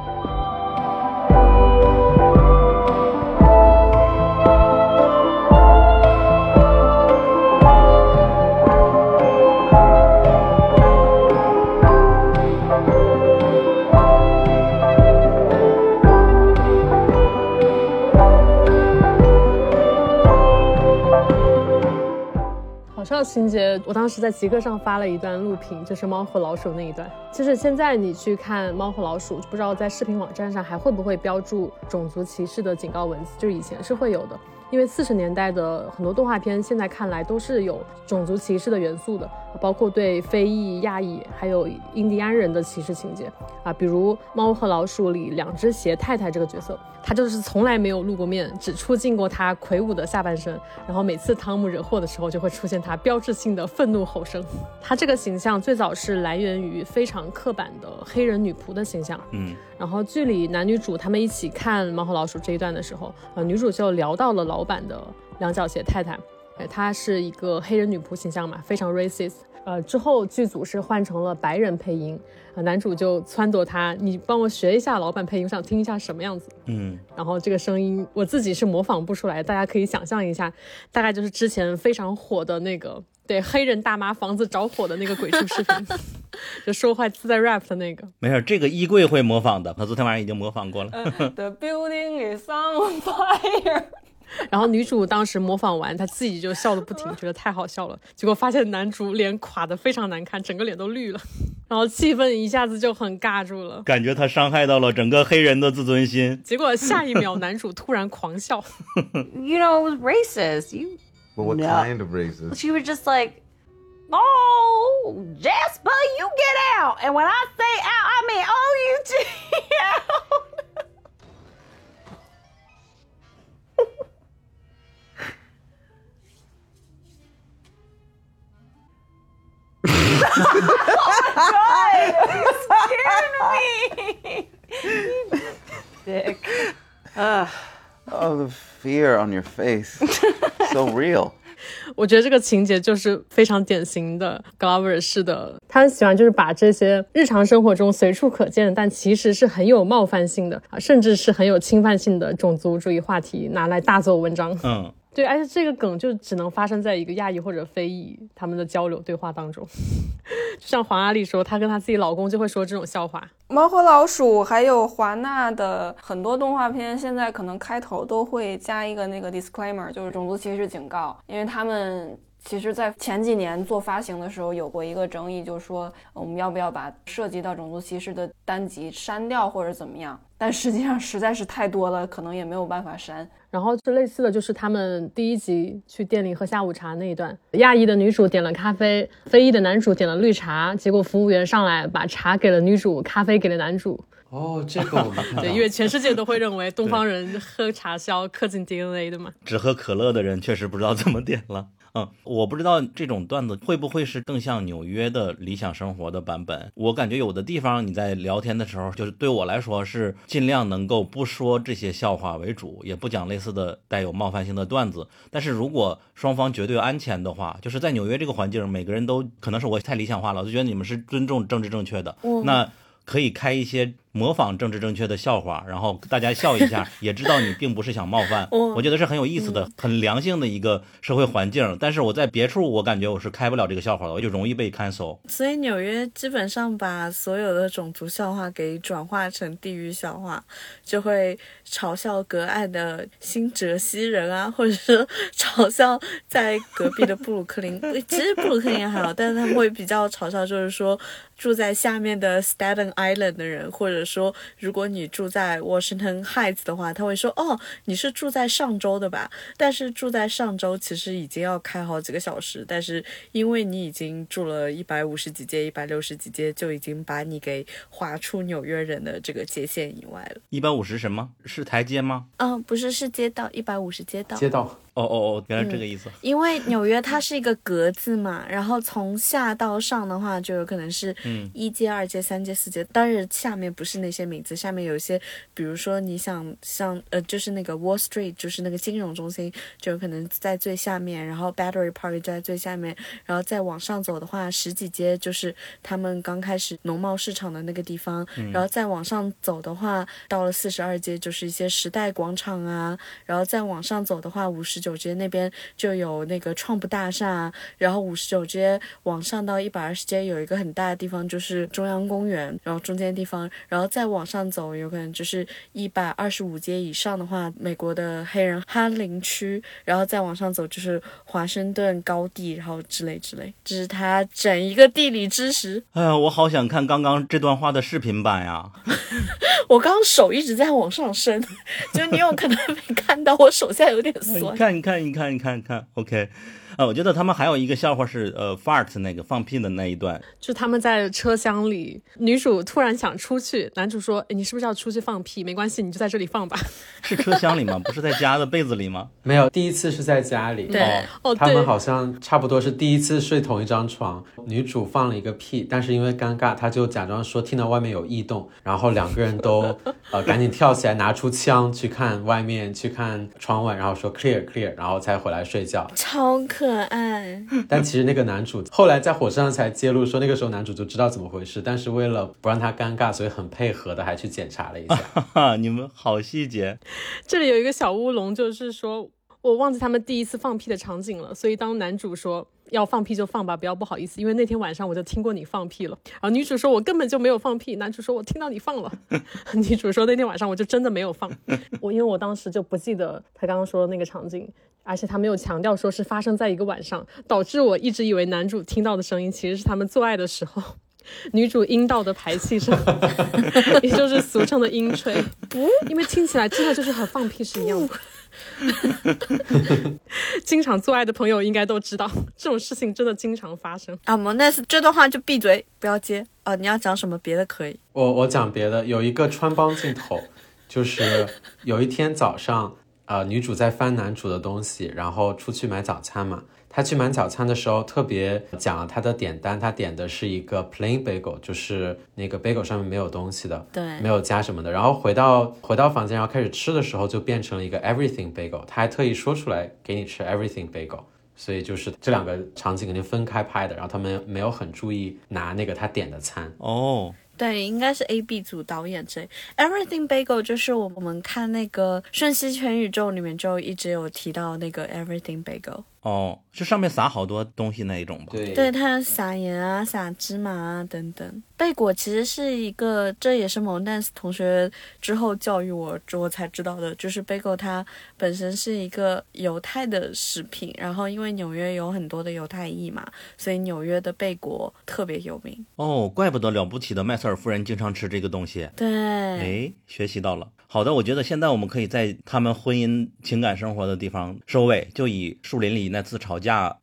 情节我当时在极客上发了一段录屏，就是猫和老鼠那一段。就是现在你去看猫和老鼠，不知道在视频网站上还会不会标注种族歧视的警告文字，就是以前是会有的，因为40年代的很多动画片现在看来都是有种族歧视的元素的，包括对非裔、亚裔还有印第安人的歧视情节啊，比如猫和老鼠里2只鞋太太这个角色，他就是从来没有露过面，只出镜过他魁梧的下半身，然后每次汤姆惹祸的时候就会出现他标志性的愤怒吼声。他这个形象最早是来源于非常刻板的黑人女仆的形象。然后剧里男女主他们一起看猫和老鼠这一段的时候，女主就聊到了老版的2脚鞋太太，她是一个黑人女仆形象嘛，非常 racist。之后剧组是换成了白人配音，男主就撺掇他，你帮我学一下老版配音，我想听一下什么样子。然后这个声音我自己是模仿不出来，大家可以想象一下，大概就是之前非常火的那个对黑人大妈房子着火的那个鬼畜视频就说话自带 rap 的那个。 没事，这个衣柜会模仿的，他昨天晚上已经模仿过了。 The building is on fire 然后女主当时模仿完，她自己就笑得不停，觉得太好笑了。结果发现男主脸垮得非常难看，整个脸都绿了，然后气氛一下子就很尬住了， 感觉他伤害到了整个黑人的自尊心。 结果下一秒男主突然狂笑 You know, it was racist. You But what kind of racist? She was just like, oh, Jasper, you get out. And when I say out, I mean, oh, you out. Oh, my God. You scared me. Dick. Oh, the fear on your face. So real. 我觉得这个情节就是非常典型的 Glover 式的，他很喜欢就是把这些日常生活中随处可见但其实是很有冒犯性的甚至是很有侵犯性的种族主义话题拿来大做文章。对，而且这个梗就只能发生在一个亚裔或者非裔他们的交流对话当中就像黄阿丽说，她跟她自己老公就会说这种笑话。 猫和老鼠还有华纳的很多动画片现在可能开头都会加一个那个 disclaimer， 就是种族歧视警告，因为他们其实在前几年做发行的时候有过一个争议，就是说我们要不要把涉及到种族歧视的单集删掉或者怎么样，但实际上实在是太多了，可能也没有办法删。 然后就类似的就是他们第1集去店里喝下午茶那一段，亚裔的女主点了咖啡，非裔的男主点了绿茶，结果服务员上来把茶给了女主，咖啡给了男主。 哦，这个我没看到。 对，因为全世界都会认为东方人喝茶是要刻进 DNA 的嘛。 只喝可乐的人确实不知道怎么点了。 我不知道这种段子会不会是更像纽约的理想生活的版本。我感觉有的地方你在聊天的时候，就是对我来说是尽量能够不说这些笑话为主，也不讲类似的带有冒犯性的段子。但是如果双方绝对安全的话，就是在纽约这个环境，每个人都可能是我太理想化了，我就觉得你们是尊重政治正确的，那可以开一些模仿政治正确的笑话，然后大家笑一下也知道你并不是想冒犯。我觉得是很有意思的，很良性的一个社会环境。但是我在别处我感觉我是开不了这个笑话的，我就容易被 cancel。 所以纽约基本上把所有的种族笑话给转化成地域笑话，就会嘲笑隔岸的新泽西人啊，或者是嘲笑在隔壁的布鲁克林其实布鲁克林还好，但是他们会比较嘲笑就是说住在下面的 Staten Island 的人，或者说如果你住在 Washington Heights 的话，他会说哦你是住在上州的吧，但是住在上州其实已经要开好几个小时，但是因为你已经住了150几街160几街，就已经把你给划出纽约人的这个界限以外了。 150什么？是台阶吗？ 不是，是街道，150街道。 街道。 原来这个意思。 因为纽约它是一个格子嘛，然后从下到上的话就有可能是1街2街3街4街，但是下面不是那些名字，下面有一些比如说你想像就是那个 Wall Street 就是那个金融中心就有可能在最下面，然后 Battery Park 就在最下面，然后再往上走的话10几街就是他们刚开始农贸市场的那个地方，然后再往上走的话到了42街就是一些时代广场啊，然后再往上走的话59街那边就有那个创普大厦，然后59街往上到120街有一个很大的地方就是中央公园，然后中间地方，然后再往上走有可能就是125街以上的话美国的黑人哈林区，然后再往上走就是华盛顿高地，然后之类，这是他整一个地理知识。 哎呀，我好想看刚刚这段话的视频版呀！ 我刚刚手一直在往上升，就你有可能没看到我手下有点酸。 你看 OK。我觉得他们还有一个笑话是fart 那个放屁的那一段， 就他们在车厢里，女主突然想出去，男主说你是不是要出去放屁？没关系，你就在这里放吧。 是车厢里吗？不是在家的被子里吗？ 没有，第一次是在家里。 对， 他们好像差不多是第一次睡同一张床，女主放了一个屁，但是因为尴尬，她就假装说听到外面有异动，然后两个人都赶紧跳起来拿出枪去看外面，去看窗外，然后说 clear， 然后才回来睡觉， 超可爱。 但其实那个男主后来在火车上才揭露说那个时候男主就知道怎么回事，但是为了不让他尴尬，所以很配合的还去检查了一下。 你们好细节。 这里有一个小乌龙，就是说我忘记他们第一次放屁的场景了，所以当男主说要放屁就放吧，不要不好意思，因为那天晚上我就听过你放屁了。然后女主说我根本就没有放屁，男主说我听到你放了。女主说那天晚上我就真的没有放。因为我当时就不记得他刚刚说的那个场景，而且他没有强调说是发生在一个晚上，导致我一直以为男主听到的声音其实是他们做爱的时候女主阴道的排气声，也就是俗称的阴吹。因为听起来真的就是和放屁是一样的。经常做爱的朋友应该都知道，这种事情真的经常发生。 Moness 这段话就闭嘴，不要接。你要讲什么别的可以。 我讲别的，有一个穿帮镜头，就是有一天早上，女主在翻男主的东西，然后出去买早餐嘛。他去买早餐的时候特别讲了他的点单，他点的是一个 plain bagel， 就是那个 bagel 上面没有东西的， 对， 没有加什么的。然后回到房间，然后开始吃的时候就变成了一个 everything bagel， 他还特意说出来给你吃 everything bagel， 所以就是这两个场景肯定分开拍的，然后他们没有很注意拿那个他点的餐。 对，应该是 AB 组导演这 Everything Bagel 就是我们看那个瞬息全宇宙里面就一直有提到那个 Everything Bagel。 是上面撒好多东西那一种吧？ 对，它撒盐啊，撒芝麻啊等等。贝果其实是一个，这也是Moness同学之后教育我才知道的，就是贝果它本身是一个犹太的食品，然后因为纽约有很多的犹太裔嘛，所以纽约的贝果特别有名。 怪不得了不起的麦瑟尔夫人经常吃这个东西。 对， 学习到了。好的，我觉得现在我们可以在他们婚姻情感生活的地方收尾，就以树林里那次吵架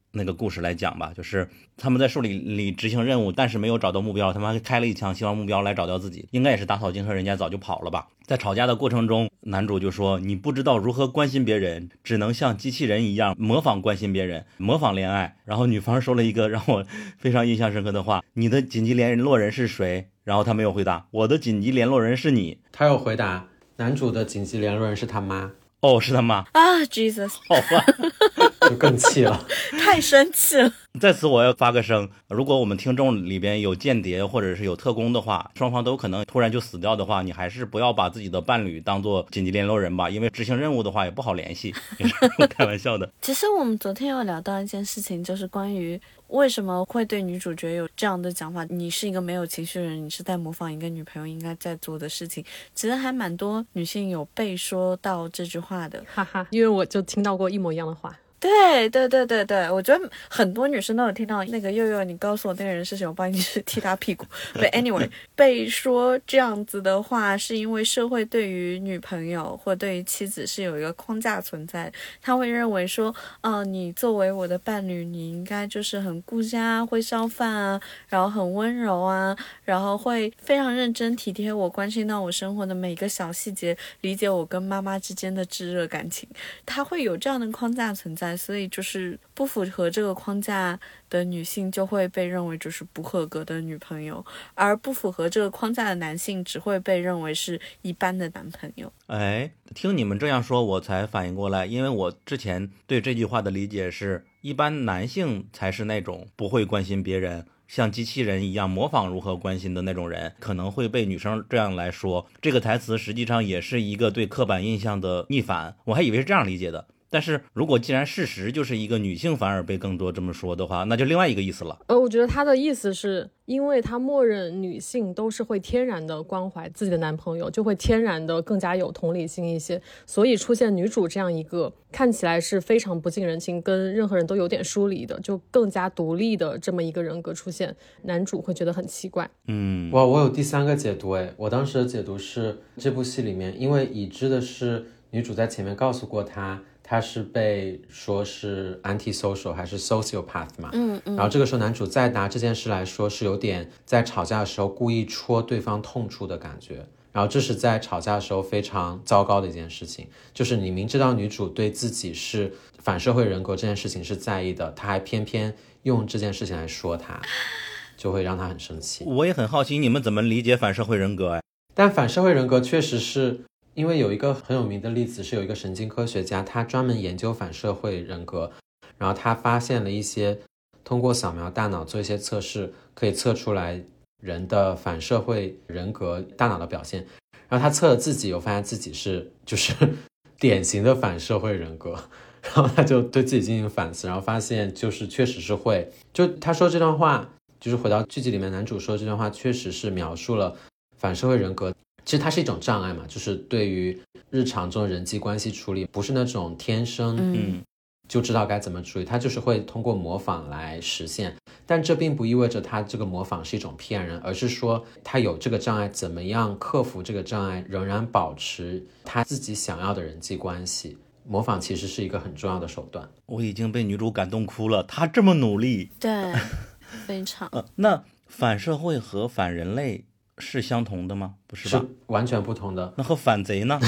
那个故事来讲吧，就是他们在树林里执行任务，但是没有找到目标，他们还开了一枪，希望目标来找到自己，应该也是打草惊蛇，人家早就跑了吧。在吵架的过程中，男主就说你不知道如何关心别人，只能像机器人一样模仿关心别人，模仿恋爱。然后女方说了一个让我非常印象深刻的话，你的紧急联络人是谁？然后他没有回答，我的紧急联络人是你。 他有回答，男主的紧急联络人是他妈。 哦，是他妈啊 ，Jesus， 好吧， 就更气了， 太生气了。 在此我要发个声，如果我们听众里边有间谍或者是有特工的话，双方都可能突然就死掉的话，你还是不要把自己的伴侣当做紧急联络人吧，因为执行任务的话也不好联系，也是开玩笑的。 其实我们昨天有聊到一件事情，就是关于为什么会对女主角有这样的讲法，你是一个没有情绪的人，你是在模仿一个女朋友应该在做的事情。其实还蛮多女性有被说到这句话的， 哈哈，因为我就听到过一模一样的话。 对对对对对，我觉得很多女生都有听到那个佑佑，你告诉我那个人是谁，我帮你去踢他屁股。But anyway， 被说这样子的话，是因为社会对于女朋友或对于妻子是有一个框架存在，他会认为说，你作为我的伴侣，你应该就是很顾家，会烧饭啊，然后很温柔啊，然后会非常认真体贴我，关心到我生活的每一个小细节，理解我跟妈妈之间的炙热感情，他会有这样的框架存在。所以就是不符合这个框架的女性就会被认为就是不合格的女朋友，而不符合这个框架的男性只会被认为是一般的男朋友。 哎，听你们这样说我才反应过来，因为我之前对这句话的理解是，一般男性才是那种不会关心别人，像机器人一样模仿如何关心的那种人，可能会被女生这样来说。这个台词实际上也是一个对刻板印象的逆反，我还以为是这样理解的。但是如果既然事实就是一个女性反而被更多这么说的话，那就另外一个意思了。 我觉得他的意思是因为他默认女性都是会天然的关怀自己的男朋友，就会天然的更加有同理心一些，所以出现女主这样一个看起来是非常不近人情，跟任何人都有点疏离的，就更加独立的这么一个人格出现，男主会觉得很奇怪。 哇，我有第三个解读诶，我当时的解读是这部戏里面，因为已知的是女主在前面告诉过他是被说是 anti-social 还是 sociopath 嘛，然后这个时候男主再拿这件事来说，是有点在吵架的时候故意戳对方痛处的感觉，然后这是在吵架的时候非常糟糕的一件事情，就是你明知道女主对自己是反社会人格这件事情是在意的，她还偏偏用这件事情来说她，就会让她很生气。 我也很好奇你们怎么理解反社会人格哎？ 但反社会人格确实是因为有一个很有名的例子，是有一个神经科学家，他专门研究反社会人格，然后他发现了一些通过扫描大脑做一些测试，可以测出来人的反社会人格大脑的表现，然后他测了自己，有发现自己是就是典型的反社会人格，然后他就对自己进行反思，然后发现就是确实是会，就他说这段话，就是回到剧集里面男主说这段话，确实是描述了反社会人格其实它是一种障碍嘛，就是对于日常中人际关系处理不是那种天生就知道该怎么处理，它就是会通过模仿来实现，但这并不意味着它这个模仿是一种骗人，而是说他有这个障碍，怎么样克服这个障碍，仍然保持他自己想要的人际关系。模仿其实是一个很重要的手段。 我已经被女主感动哭了，她这么努力。 对，非常那反社会和反人类是相同的吗？不是吧？ 是完全不同的。 那和反贼呢？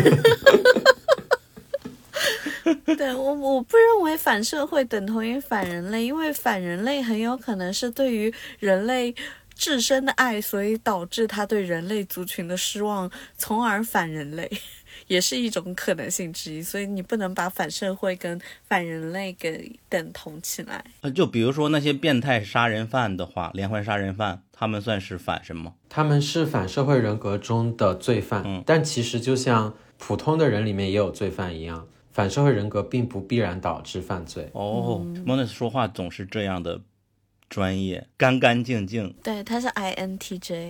对，我不认为反社会等同于反人类，因为反人类很有可能是对于人类自身的爱，所以导致他对人类族群的失望，从而反人类，也是一种可能性之一。所以你不能把反社会跟反人类给等同起来。 就比如说那些变态杀人犯的话，连环杀人犯，他们算是反什么？ 他们是反社会人格中的罪犯，但其实就像普通的人里面也有罪犯一样，反社会人格并不必然导致犯罪。 Monis 说话总是这样的专业，干干净净。 对，他是 INTJ。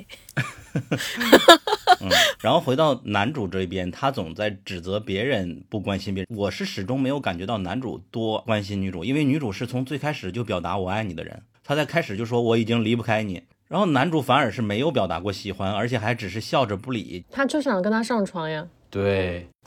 然后回到男主这边，他总在指责别人不关心别人，我是始终没有感觉到男主多关心女主，因为女主是从最开始就表达我爱你的人，他在开始就说我已经离不开你，然后男主反而是没有表达过喜欢，而且还只是笑着不理。 他就想跟他上床呀。 对，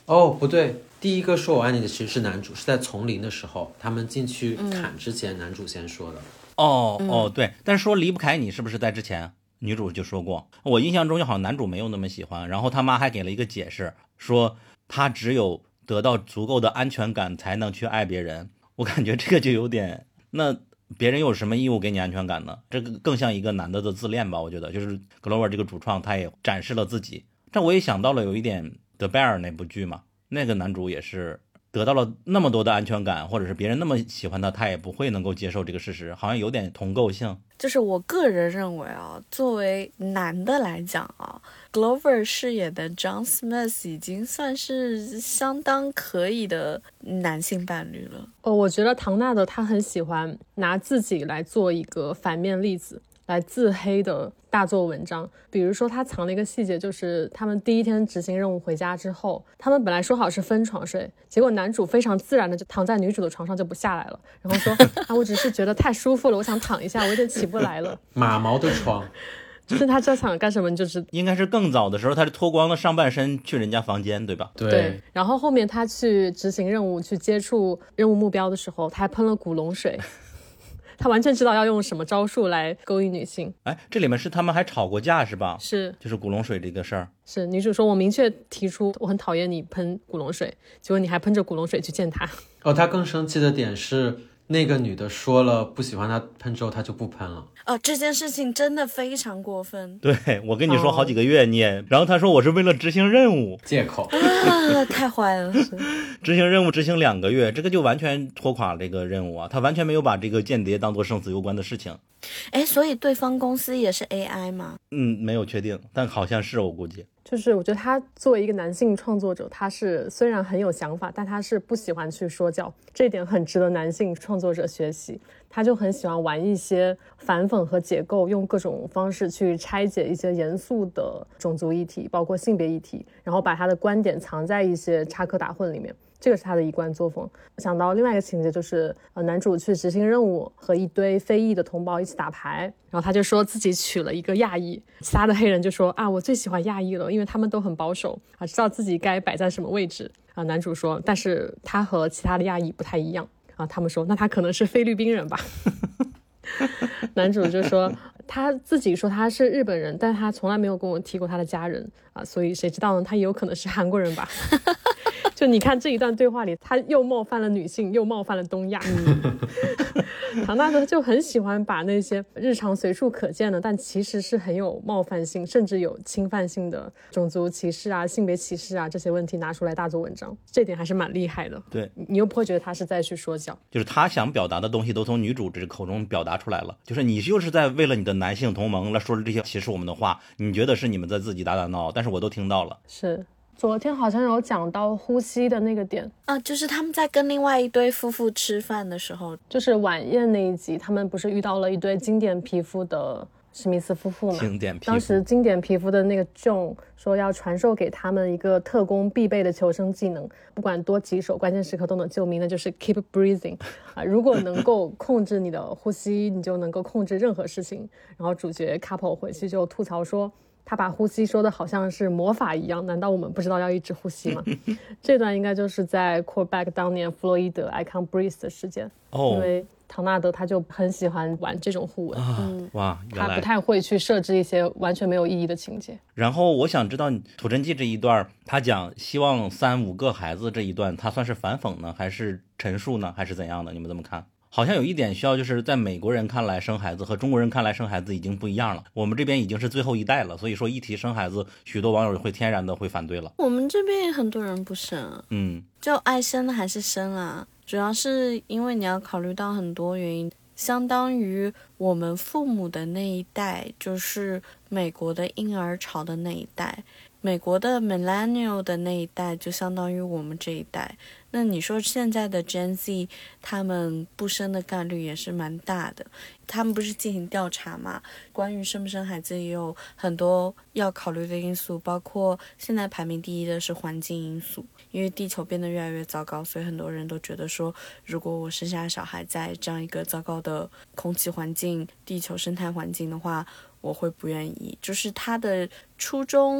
哦，不对，第一个说我爱你的其实是男主，是在丛林的时候，他们进去砍之前，男主先说的。 对，但是说离不开你是不是在之前女主就说过？我印象中就好像男主没有那么喜欢，然后他妈还给了一个解释，说他只有得到足够的安全感才能去爱别人。我感觉这个就有点，那别人有什么义务给你安全感呢？这个更像一个男的的自恋吧，我觉得就是 Glover 这个主创他也展示了自己。这我也想到了有一点 The Bear 那部剧嘛，那个男主也是得到了那么多的安全感，或者是别人那么喜欢他，他也不会能够接受这个事实，好像有点同构性。 就是我个人认为啊，作为男的来讲啊 ，Glover 饰演的 John Smith 已经算是相当可以的男性伴侣了。 我觉得唐纳德他很喜欢拿自己来做一个反面例子，来自黑的大做文章。比如说他藏了一个细节，就是他们第一天执行任务回家之后，他们本来说好是分床睡，结果男主非常自然的就躺在女主的床上就不下来了，然后说我只是觉得太舒服了，我想躺一下，我有点起不来了。 马毛的床就是他这想干什么，就是应该是更早的时候，他是脱光了上半身去人家房间，对吧？ 对。然后后面他去执行任务，去接触任务目标的时候，他还喷了古龙水。他完全知道要用什么招数来勾引女性。 这里面是他们还吵过架是吧？ 是， 就是古龙水这个事儿。 是，女主说我明确提出我很讨厌你喷古龙水，结果你还喷着古龙水去见他。 他更生气的点是那个女的说了不喜欢他喷之后他就不喷了。 这件事情真的非常过分。 对，我跟你说好几个月你也，然后他说我是为了执行任务， 借口太坏了。 执行任务执行2个月，这个就完全拖垮这个任务啊！他完全没有把这个间谍当作生死攸关的事情。 所以对方公司也是 AI 吗？ 没有确定，但好像是，我估计。 就是我觉得他作为一个男性创作者，他是虽然很有想法，但他是不喜欢去说教，这一点很值得男性创作者学习。他就很喜欢玩一些反讽和解构，用各种方式去拆解一些严肃的种族议题，包括性别议题，然后把他的观点藏在一些插科打诨里面。这个是他的一贯作风。想到另外一个情节，就是男主去执行任务，和一堆非裔的同胞一起打牌，然后他就说自己娶了一个亚裔，其他的黑人就说我最喜欢亚裔了，因为他们都很保守知道自己该摆在什么位置。男主说但是他和其他的亚裔不太一样，他们说那他可能是菲律宾人吧。男主就说他自己说他是日本人，但他从来没有跟我提过他的家人所以谁知道呢，他也有可能是韩国人吧。就你看这一段对话里，他又冒犯了女性，又冒犯了东亚。唐纳德就很喜欢把那些日常随处可见的，但其实是很有冒犯性，甚至有侵犯性的种族歧视性别歧视这些问题拿出来大做文章，这点还是蛮厉害的。 对， 你又不会觉得他是在去说教， 就是他想表达的东西都从女主这口中表达出来了，就是你就是在为了你的男性同盟来说这些歧视我们的话，你觉得是你们在自己打打闹，但是我都听到了。 是。昨天好像有讲到呼吸的那个点就是他们在跟另外一对夫妇吃饭的时候， 就是晚宴那一集，他们不是遇到了一对经典皮肤的史密斯夫妇嘛？ 经典皮肤， 当时经典皮肤的那个 John 说要传授给他们一个特工必备的求生技能，不管多棘手，关键时刻都能救命，那就是 keep breathing 如果能够控制你的呼吸，你就能够控制任何事情。然后主角 couple 回去就吐槽说，他把呼吸说的好像是魔法一样，难道我们不知道要一直呼吸吗？这段应该就是在 Quebec 当年弗洛伊德 I can't breathe 的事件。因为唐纳德他就很喜欢玩这种互文哇， 他不太会去设置一些完全没有意义的情节。 然后我想知道土真纪这一段，他讲希望3-5个孩子这一段，他算是反讽呢，还是陈述呢，还是怎样的？你们怎么看？好像有一点需要，就是在美国人看来生孩子和中国人看来生孩子已经不一样了，我们这边已经是最后一代了，所以说一提生孩子，许多网友会天然的会反对了。 我们这边也很多人不生就爱生的还是生啦，主要是因为你要考虑到很多原因，相当于我们父母的那一代就是美国的婴儿潮的那一代，美国的 millennial 的那一代就相当于我们这一代。那你说现在的 Gen Z 他们不生的概率也是蛮大的，他们不是进行调查嘛，关于生不生孩子也有很多要考虑的因素，包括现在排名第一的是环境因素，因为地球变得越来越糟糕，所以很多人都觉得说，如果我生下小孩在这样一个糟糕的空气环境、地球生态环境的话，我会不愿意。就是他的初衷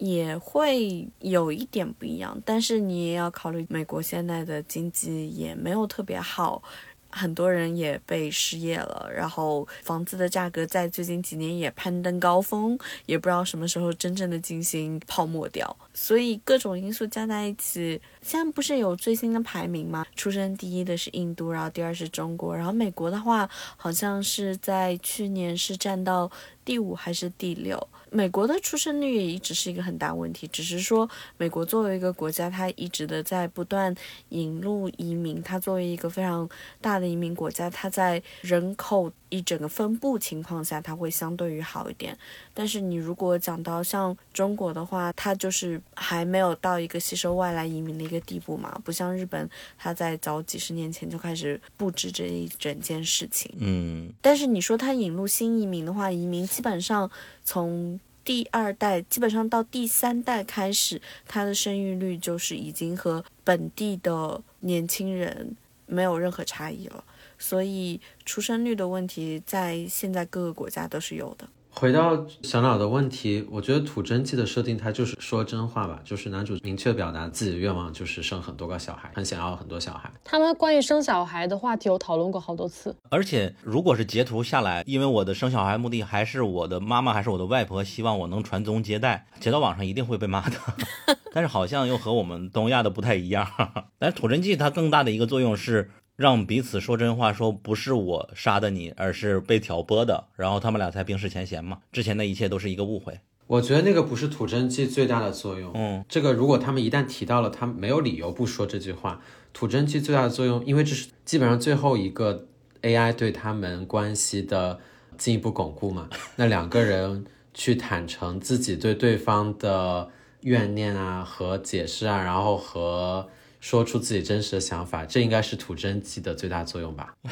也会有一点不一样，但是你也要考虑美国现在的经济也没有特别好，很多人也被失业了，然后房子的价格在最近几年也攀登高峰，也不知道什么时候真正的进行泡沫掉，所以各种因素加在一起，现在不是有最新的排名吗？出生第一的是印度，然后第二是中国，然后美国的话好像是在去年是占到第5还是第6。美国的出生率也一直是一个很大问题，只是说美国作为一个国家，它一直的在不断引入移民，它作为一个非常大的移民国家，它在人口一整个分布情况下，它会相对于好一点。但是你如果讲到像中国的话，它就是还没有到一个吸收外来移民的一个地步嘛，不像日本，它在早几十年前就开始布置这一整件事情。但是你说它引入新移民的话，移民基本上从第2代基本上到第3代开始，它的生育率就是已经和本地的年轻人没有任何差异了，所以出生率的问题在现在各个国家都是有的。 回到小脑的问题，我觉得土真记的设定它就是说真话吧，就是男主明确表达自己的愿望就是生很多个小孩，很想要很多小孩。 他们关于生小孩的话题有讨论过好多次， 而且如果是截图下来，因为我的生小孩目的还是我的妈妈还是我的外婆希望我能传宗接代，截到网上一定会被骂的但是好像又和我们东亚的不太一样但是土真记它更大的一个作用是让彼此说真话，说不是我杀的你，而是被挑拨的，然后他们俩才冰释前嫌嘛，之前的一切都是一个误会。 我觉得那个不是土真记最大的作用，这个如果他们一旦提到了，他们没有理由不说这句话。土真记最大的作用，因为这是基本上最后一个 AI 对他们关系的进一步巩固嘛，那2个人去坦诚自己对对方的怨念啊和解释啊，然后和说出自己真实的想法，这应该是土真记的最大作用吧。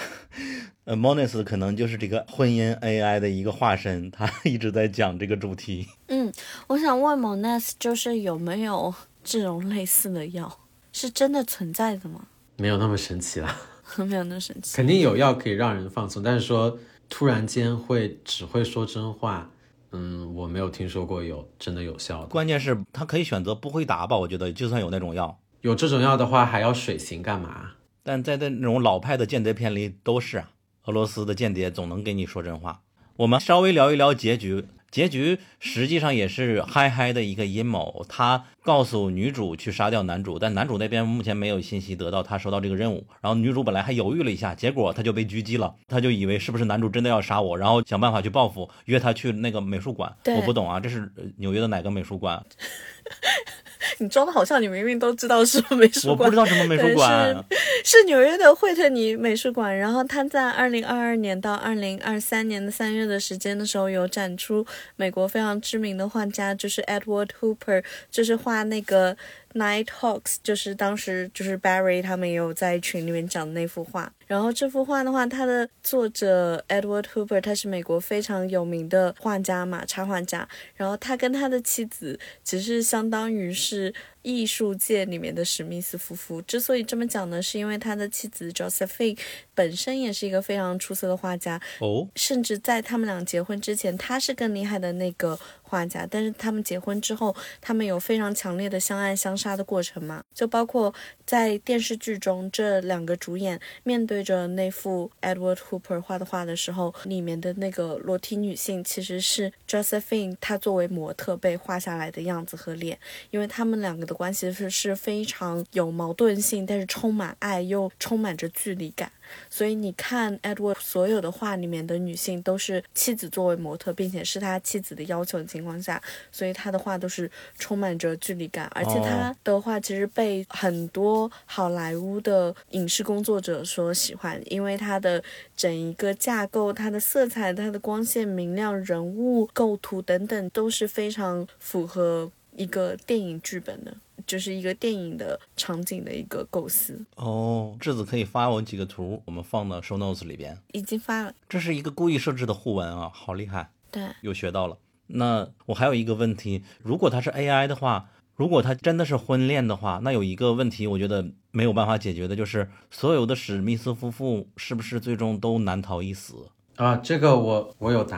Mones 可能就是这个婚姻 AI 的一个化身，他一直在讲这个主题。 我想问 Mones 就是有没有这种类似的药是真的存在的吗？ 没有那么神奇啦没有那么神奇， 肯定有药可以让人放松，但是说突然间只会说真话，我没有听说过有真的有效的。 关键是他可以选择不回答吧，我觉得就算有那种药， 有这种药的话还要水刑干嘛？ 但在那种老派的间谍片里都是啊，俄罗斯的间谍总能给你说真话。我们稍微聊一聊结局。结局实际上也是嗨嗨的一个阴谋，他告诉女主去杀掉男主，但男主那边目前没有信息得到他收到这个任务，然后女主本来还犹豫了一下，结果他就被狙击了，他就以为是不是男主真的要杀我，然后想办法去报复，约他去那个美术馆。我不懂啊，这是纽约的哪个美术馆？ 你装的好像你明明都知道是美术馆。 我不知道什么美术馆， 是纽约的惠特尼美术馆。然后他在2022年到2023年的3月的时间的时候，有展出美国非常知名的画家，就是 Edward Hooper， 就是画那个Nighthawks， 就是当时就是 Barry 他们也有在群里面讲的那幅画。然后这幅画的话，它的作者 Edward Hooper 他是美国非常有名的画家嘛，插画家。然后他跟他的妻子其实相当于是艺术界里面的史密斯夫妇。之所以这么讲呢，是因为他的妻子 Josephine 本身也是一个非常出色的画家，甚至在他们俩结婚之前，他是更厉害的那个画家，但是他们结婚之后，他们有非常强烈的相爱相杀的过程嘛，就包括在电视剧中这2个主演面对着那幅 Edward Hooper 画的画的时候，里面的那个裸体女性其实是 Josephine 她作为模特被画下来的样子和脸，因为他们2个的关系是非常有矛盾性，但是充满爱又充满着距离感。所以你看 Edward 所有的画里面的女性都是妻子作为模特，并且是他妻子的要求的情况下，所以他的画都是充满着距离感。而且他的画其实被很多好莱坞的影视工作者所喜欢，因为他的整一个架构，他的色彩，他的光线明亮，人物构图等等都是非常符合一个电影剧本的，就是一个电影的场景的一个构思。 质子可以发我几个图，我们放到 show notes 里边。 已经发了。 这是一个故意设置的互文啊，好厉害。 对， 又学到了。那我还有一个问题，如果它是 AI 的话，如果它真的是婚恋的话，那有一个问题我觉得没有办法解决的，就是所有的史密斯夫妇是不是最终都难逃一死啊？这个我有答案。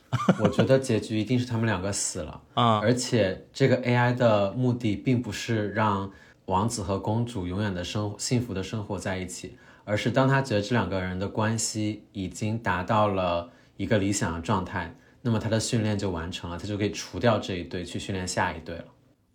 我觉得结局一定是他们两个死了啊！ 而且这个 AI 的目的并不是让王子和公主永远的幸福的生活在一起，而是当他觉得这两个人的关系已经达到了一个理想的状态，那么他的训练就完成了，他就可以除掉这一对去训练下一对了。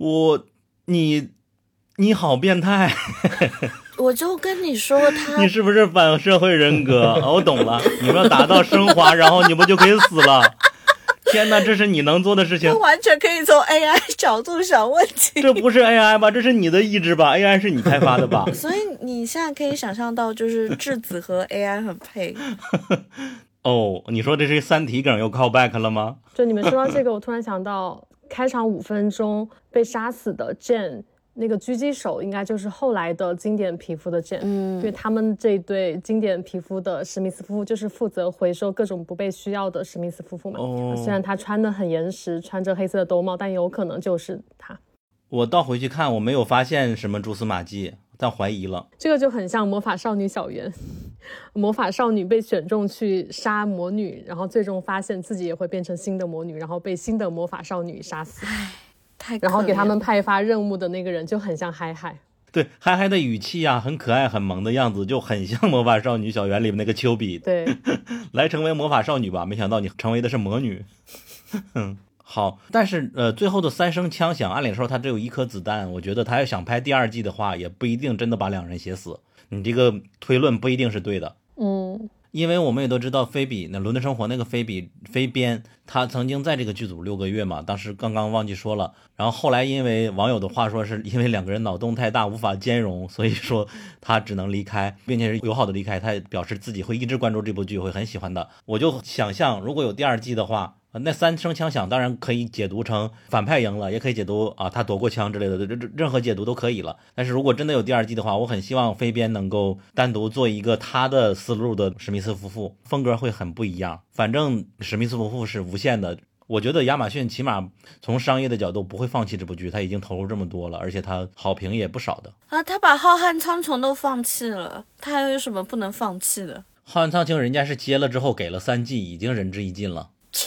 你好变态！ 我就跟你说你是不是反社会人格？我懂了，你们要达到升华，然后你们就可以死了。天哪，这是你能做的事情。 他完全可以从 AI 角度想问题。 这不是 AI 吧？这是你的意志吧？ AI 是你开发的吧？ 所以你现在可以想象到，就是质子和 AI 很配。 哦，你说这是三体梗又 call back 了吗？ 就你们说到这个，我突然想到，开场5分钟被杀死的 Jane。那个狙击手应该就是后来的经典皮肤的 Jane，因为他们这一对经典皮肤的史密斯夫妇就是负责回收各种不被需要的史密斯夫妇嘛。虽然他穿得很严实，穿着黑色的兜帽，但有可能就是他。 我倒回去看，我没有发现什么蛛丝马迹，但怀疑了。 这个就很像魔法少女小圆，魔法少女被选中去杀魔女，然后最终发现自己也会变成新的魔女，然后被新的魔法少女杀死。然后给他们派发任务的那个人就很像嗨嗨， 对，嗨嗨的语气啊，很可爱很萌的样子，就很像魔法少女小圆里面那个丘比。 对， 来成为魔法少女吧，没想到你成为的是魔女。好，但是最后的3声枪响，按理说他只有1颗子弹，我觉得他要想拍第2季的话，也不一定真的把2人写死。你这个推论不一定是对的。因为我们也都知道菲比，那伦敦生活那个菲边，他曾经在这个剧组6个月嘛，当时刚刚忘记说了。然后后来因为网友的话说，是因为2个人脑洞太大无法兼容，所以说他只能离开，并且是友好的离开。他也表示自己会一直关注这部剧，会很喜欢的。我就想象如果有第2季的话，那3声枪响当然可以解读成反派赢了，也可以解读啊他夺过枪之类的，任何解读都可以了。但是如果真的有第2季的话，我很希望飞边能够单独做一个他的思路的史密斯夫妇，风格会很不一样。反正史密斯夫妇是无限的，我觉得亚马逊起码从商业的角度不会放弃这部剧，他已经投入这么多了，而且他好评也不少的啊。他把浩瀚苍穹都放弃了，他还有什么不能放弃的？ 浩瀚苍穹人家是接了之后给了3季，已经仁至义尽了。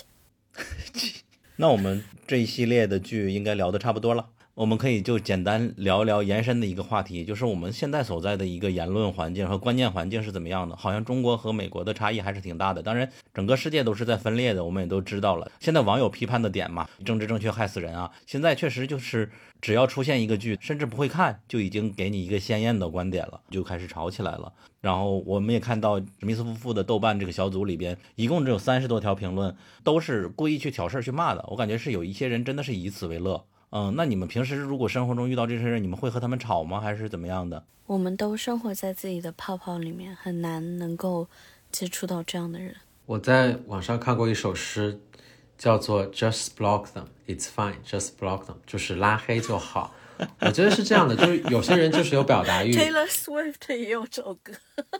那我们这一系列的剧应该聊得差不多了，我们可以就简单聊一聊延伸的一个话题，就是我们现在所在的一个言论环境和观念环境是怎么样的。好像中国和美国的差异还是挺大的，当然整个世界都是在分裂的，我们也都知道了。现在网友批判的点嘛，政治正确害死人啊，现在确实就是只要出现一个剧，甚至不会看就已经给你一个鲜艳的观点了，就开始吵起来了。然后我们也看到史密斯夫妇的豆瓣这个小组里边一共只有30多条评论，都是故意去挑事去骂的。我感觉是有一些人真的是以此为乐。那你们平时如果生活中遇到这些人，你们会和他们吵吗？还是怎么样的？ 我们都生活在自己的泡泡里面，很难能够接触到这样的人。 我在网上看过一首诗，叫做 Just block them, it's fine, just block them， 就是拉黑就好。我觉得是这样的，就是有些人就是有表达欲。 Taylor Swift 也有这首歌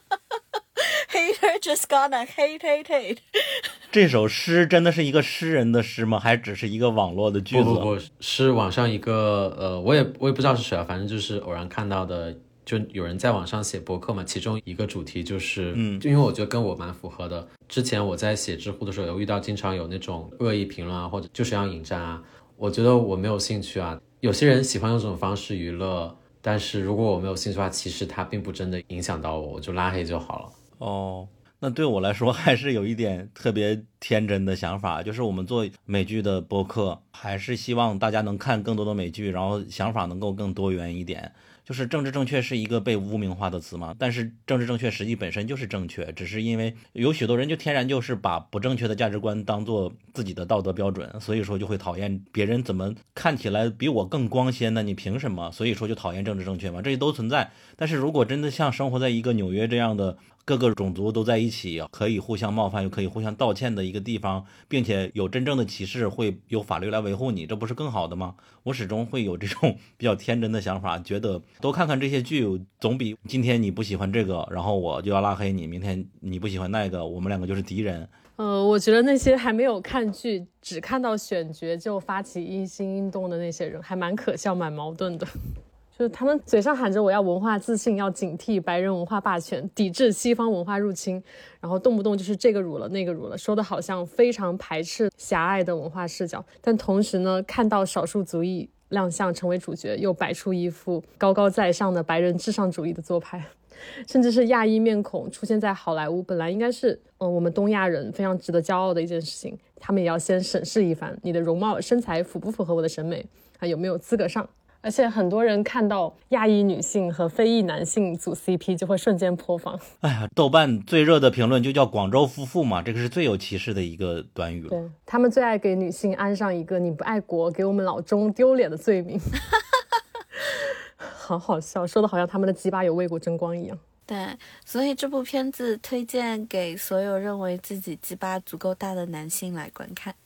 Hater just gonna hate。 这首诗真的是一个诗人的诗吗？还只是一个网络的句子？ 不，是网上一个我也不知道是谁啊，反正就是偶然看到的，就有人在网上写博客嘛，其中一个主题就是就因为我觉得跟我蛮符合的。之前我在写知乎的时候有遇到经常有那种恶意评论啊，或者就是要引战啊，我觉得我没有兴趣啊。有些人喜欢用这种方式娱乐，但是如果我没有兴趣的话，其实它并不真的影响到我，我就拉黑就好了。 那对我来说还是有一点特别天真的想法，就是我们做美剧的播客，还是希望大家能看更多的美剧，然后想法能够更多元一点。就是政治正确是一个被污名化的词嘛，但是政治正确实际本身就是正确，只是因为有许多人就天然就是把不正确的价值观当做自己的道德标准，所以说就会讨厌别人怎么看起来比我更光鲜呢？你凭什么？所以说就讨厌政治正确嘛，这些都存在。但是如果真的像生活在一个纽约这样的各个种族都在一起，可以互相冒犯又可以互相道歉的一个地方，并且有真正的歧视会有法律来维护你，这不是更好的吗？我始终会有这种比较天真的想法，觉得多看看这些剧总比今天你不喜欢这个然后我就要拉黑你，明天你不喜欢那个我们两个就是敌人。 我觉得那些还没有看剧只看到选角就发起一心运动的那些人还蛮可笑蛮矛盾的。 就是他们嘴上喊着我要文化自信，要警惕白人文化霸权，抵制西方文化入侵，然后动不动就是这个辱了那个辱了，说的好像非常排斥狭隘的文化视角，但同时呢，看到少数族裔亮相成为主角，又摆出一副高高在上的白人至上主义的做派。甚至是亚裔面孔出现在好莱坞，本来应该是我们东亚人非常值得骄傲的一件事情，他们也要先审视一番你的容貌身材符不符合我的审美，还有没有资格上。而且很多人看到亚裔女性和非裔男性组 CP 就会瞬间破防。 哎呀，豆瓣最热的评论就叫广州夫妇嘛，这个是最有歧视的一个短语了。 对，他们最爱给女性安上一个你不爱国给我们老中丢脸的罪名。好好笑，说的好像他们的鸡巴有为国争光一样。 对，所以这部片子推荐给所有认为自己鸡巴足够大的男性来观看。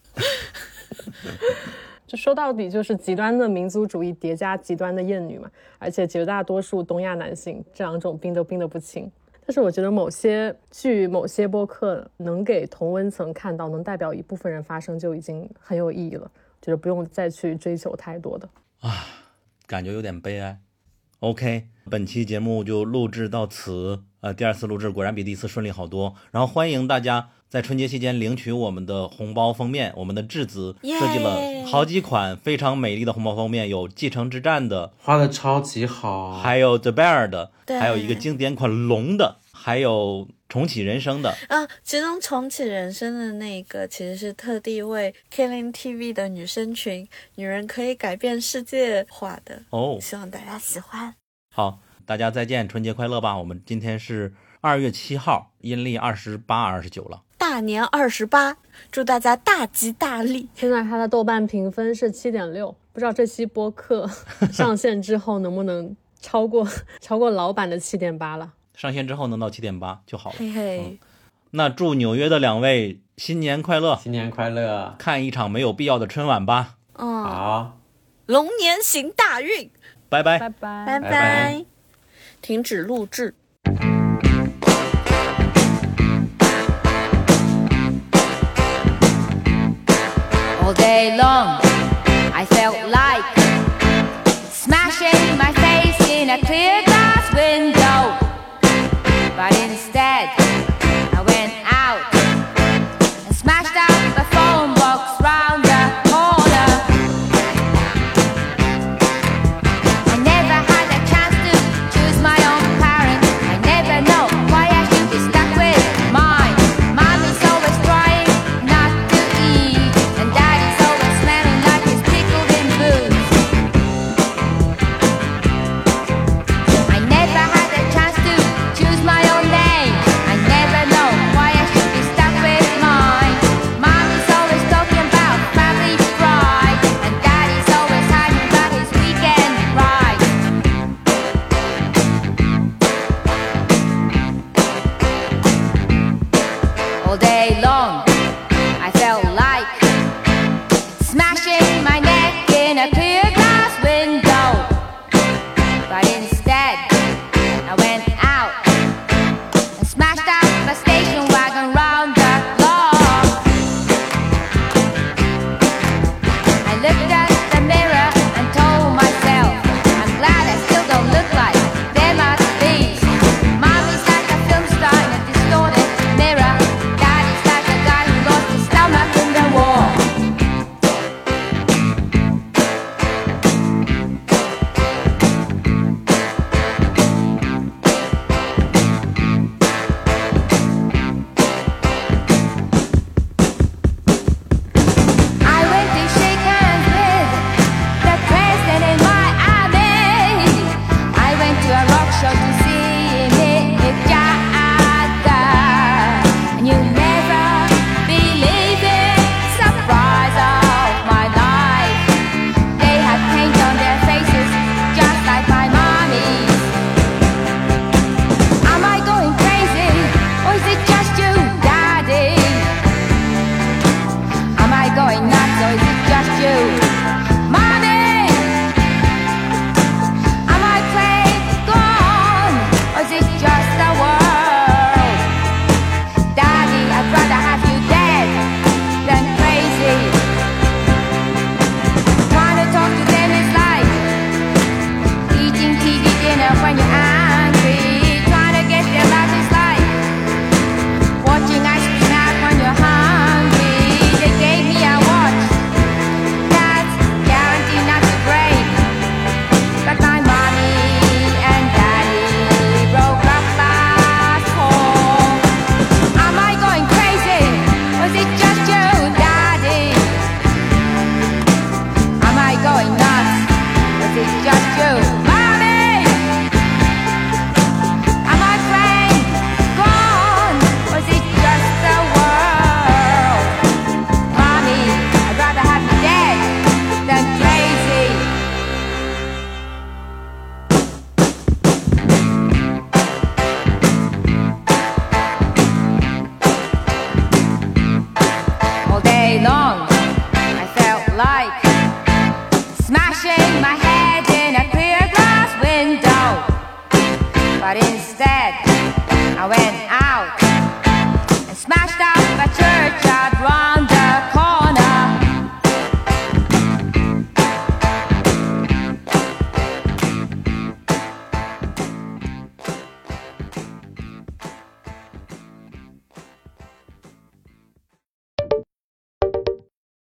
这说到底就是极端的民族主义叠加极端的厌女嘛，而且绝大多数东亚男性这两种冰都冰得不轻。但是我觉得某些剧某些播客能给同温层看到，能代表一部分人发声就已经很有意义了，觉得不用再去追求太多的啊，感觉有点悲哀。OK， 本期节目就录制到此。第二次录制果然比第一次顺利好多。然后欢迎大家在春节期间领取我们的红包封面，我们的质子设计了好几款非常美丽的红包封面，有继承之战的， 画的超级好， 还有 The Bear 的，还有一个经典款龙的，还有重启人生的其中重启人生的那个其实是特地为 Killing TV 的女生群女人可以改变世界画的希望大家喜欢。 好，大家再见，春节快乐吧。我们今天是2月7号，阴历28、29了， 大年28，祝大家大吉大利。 现在它的豆瓣评分是7.6，不知道这期播客上线之后能不能超过老版的7.8了。 上线之后能到7.8就好了。 嘿嘿， 那祝纽约的两位新年快乐， 新年快乐， 看一场没有必要的春晚吧。 好， 龙年行大运， 拜拜拜拜拜拜，停止录制。 All day long, I felt like smashing my face in a clear glass window. But instead, I went out and smashed up a phone box round the corner. I never had a chance to choose my own parents. I never know why I should be stuck with mine. Mommy's always trying not to eat, and Daddy's always smelling like he's pickled in booze. I never had a chance to choose my own name. I never know why I should be stuck with mine. Mommy's always talking about family pride, and Daddy's always hiding about his weekend ride. All day long, I felt like smashing my neck in a clear glass window. But instead, I went out and smashed up a station wagon round the block. I looked at the mirror and told myself, I'm glad I still don't look like them at least. Mommy's like a film star in a distorted mirror. Daddy's like like smashing my head in a clear glass window. But instead, I went out and smashed out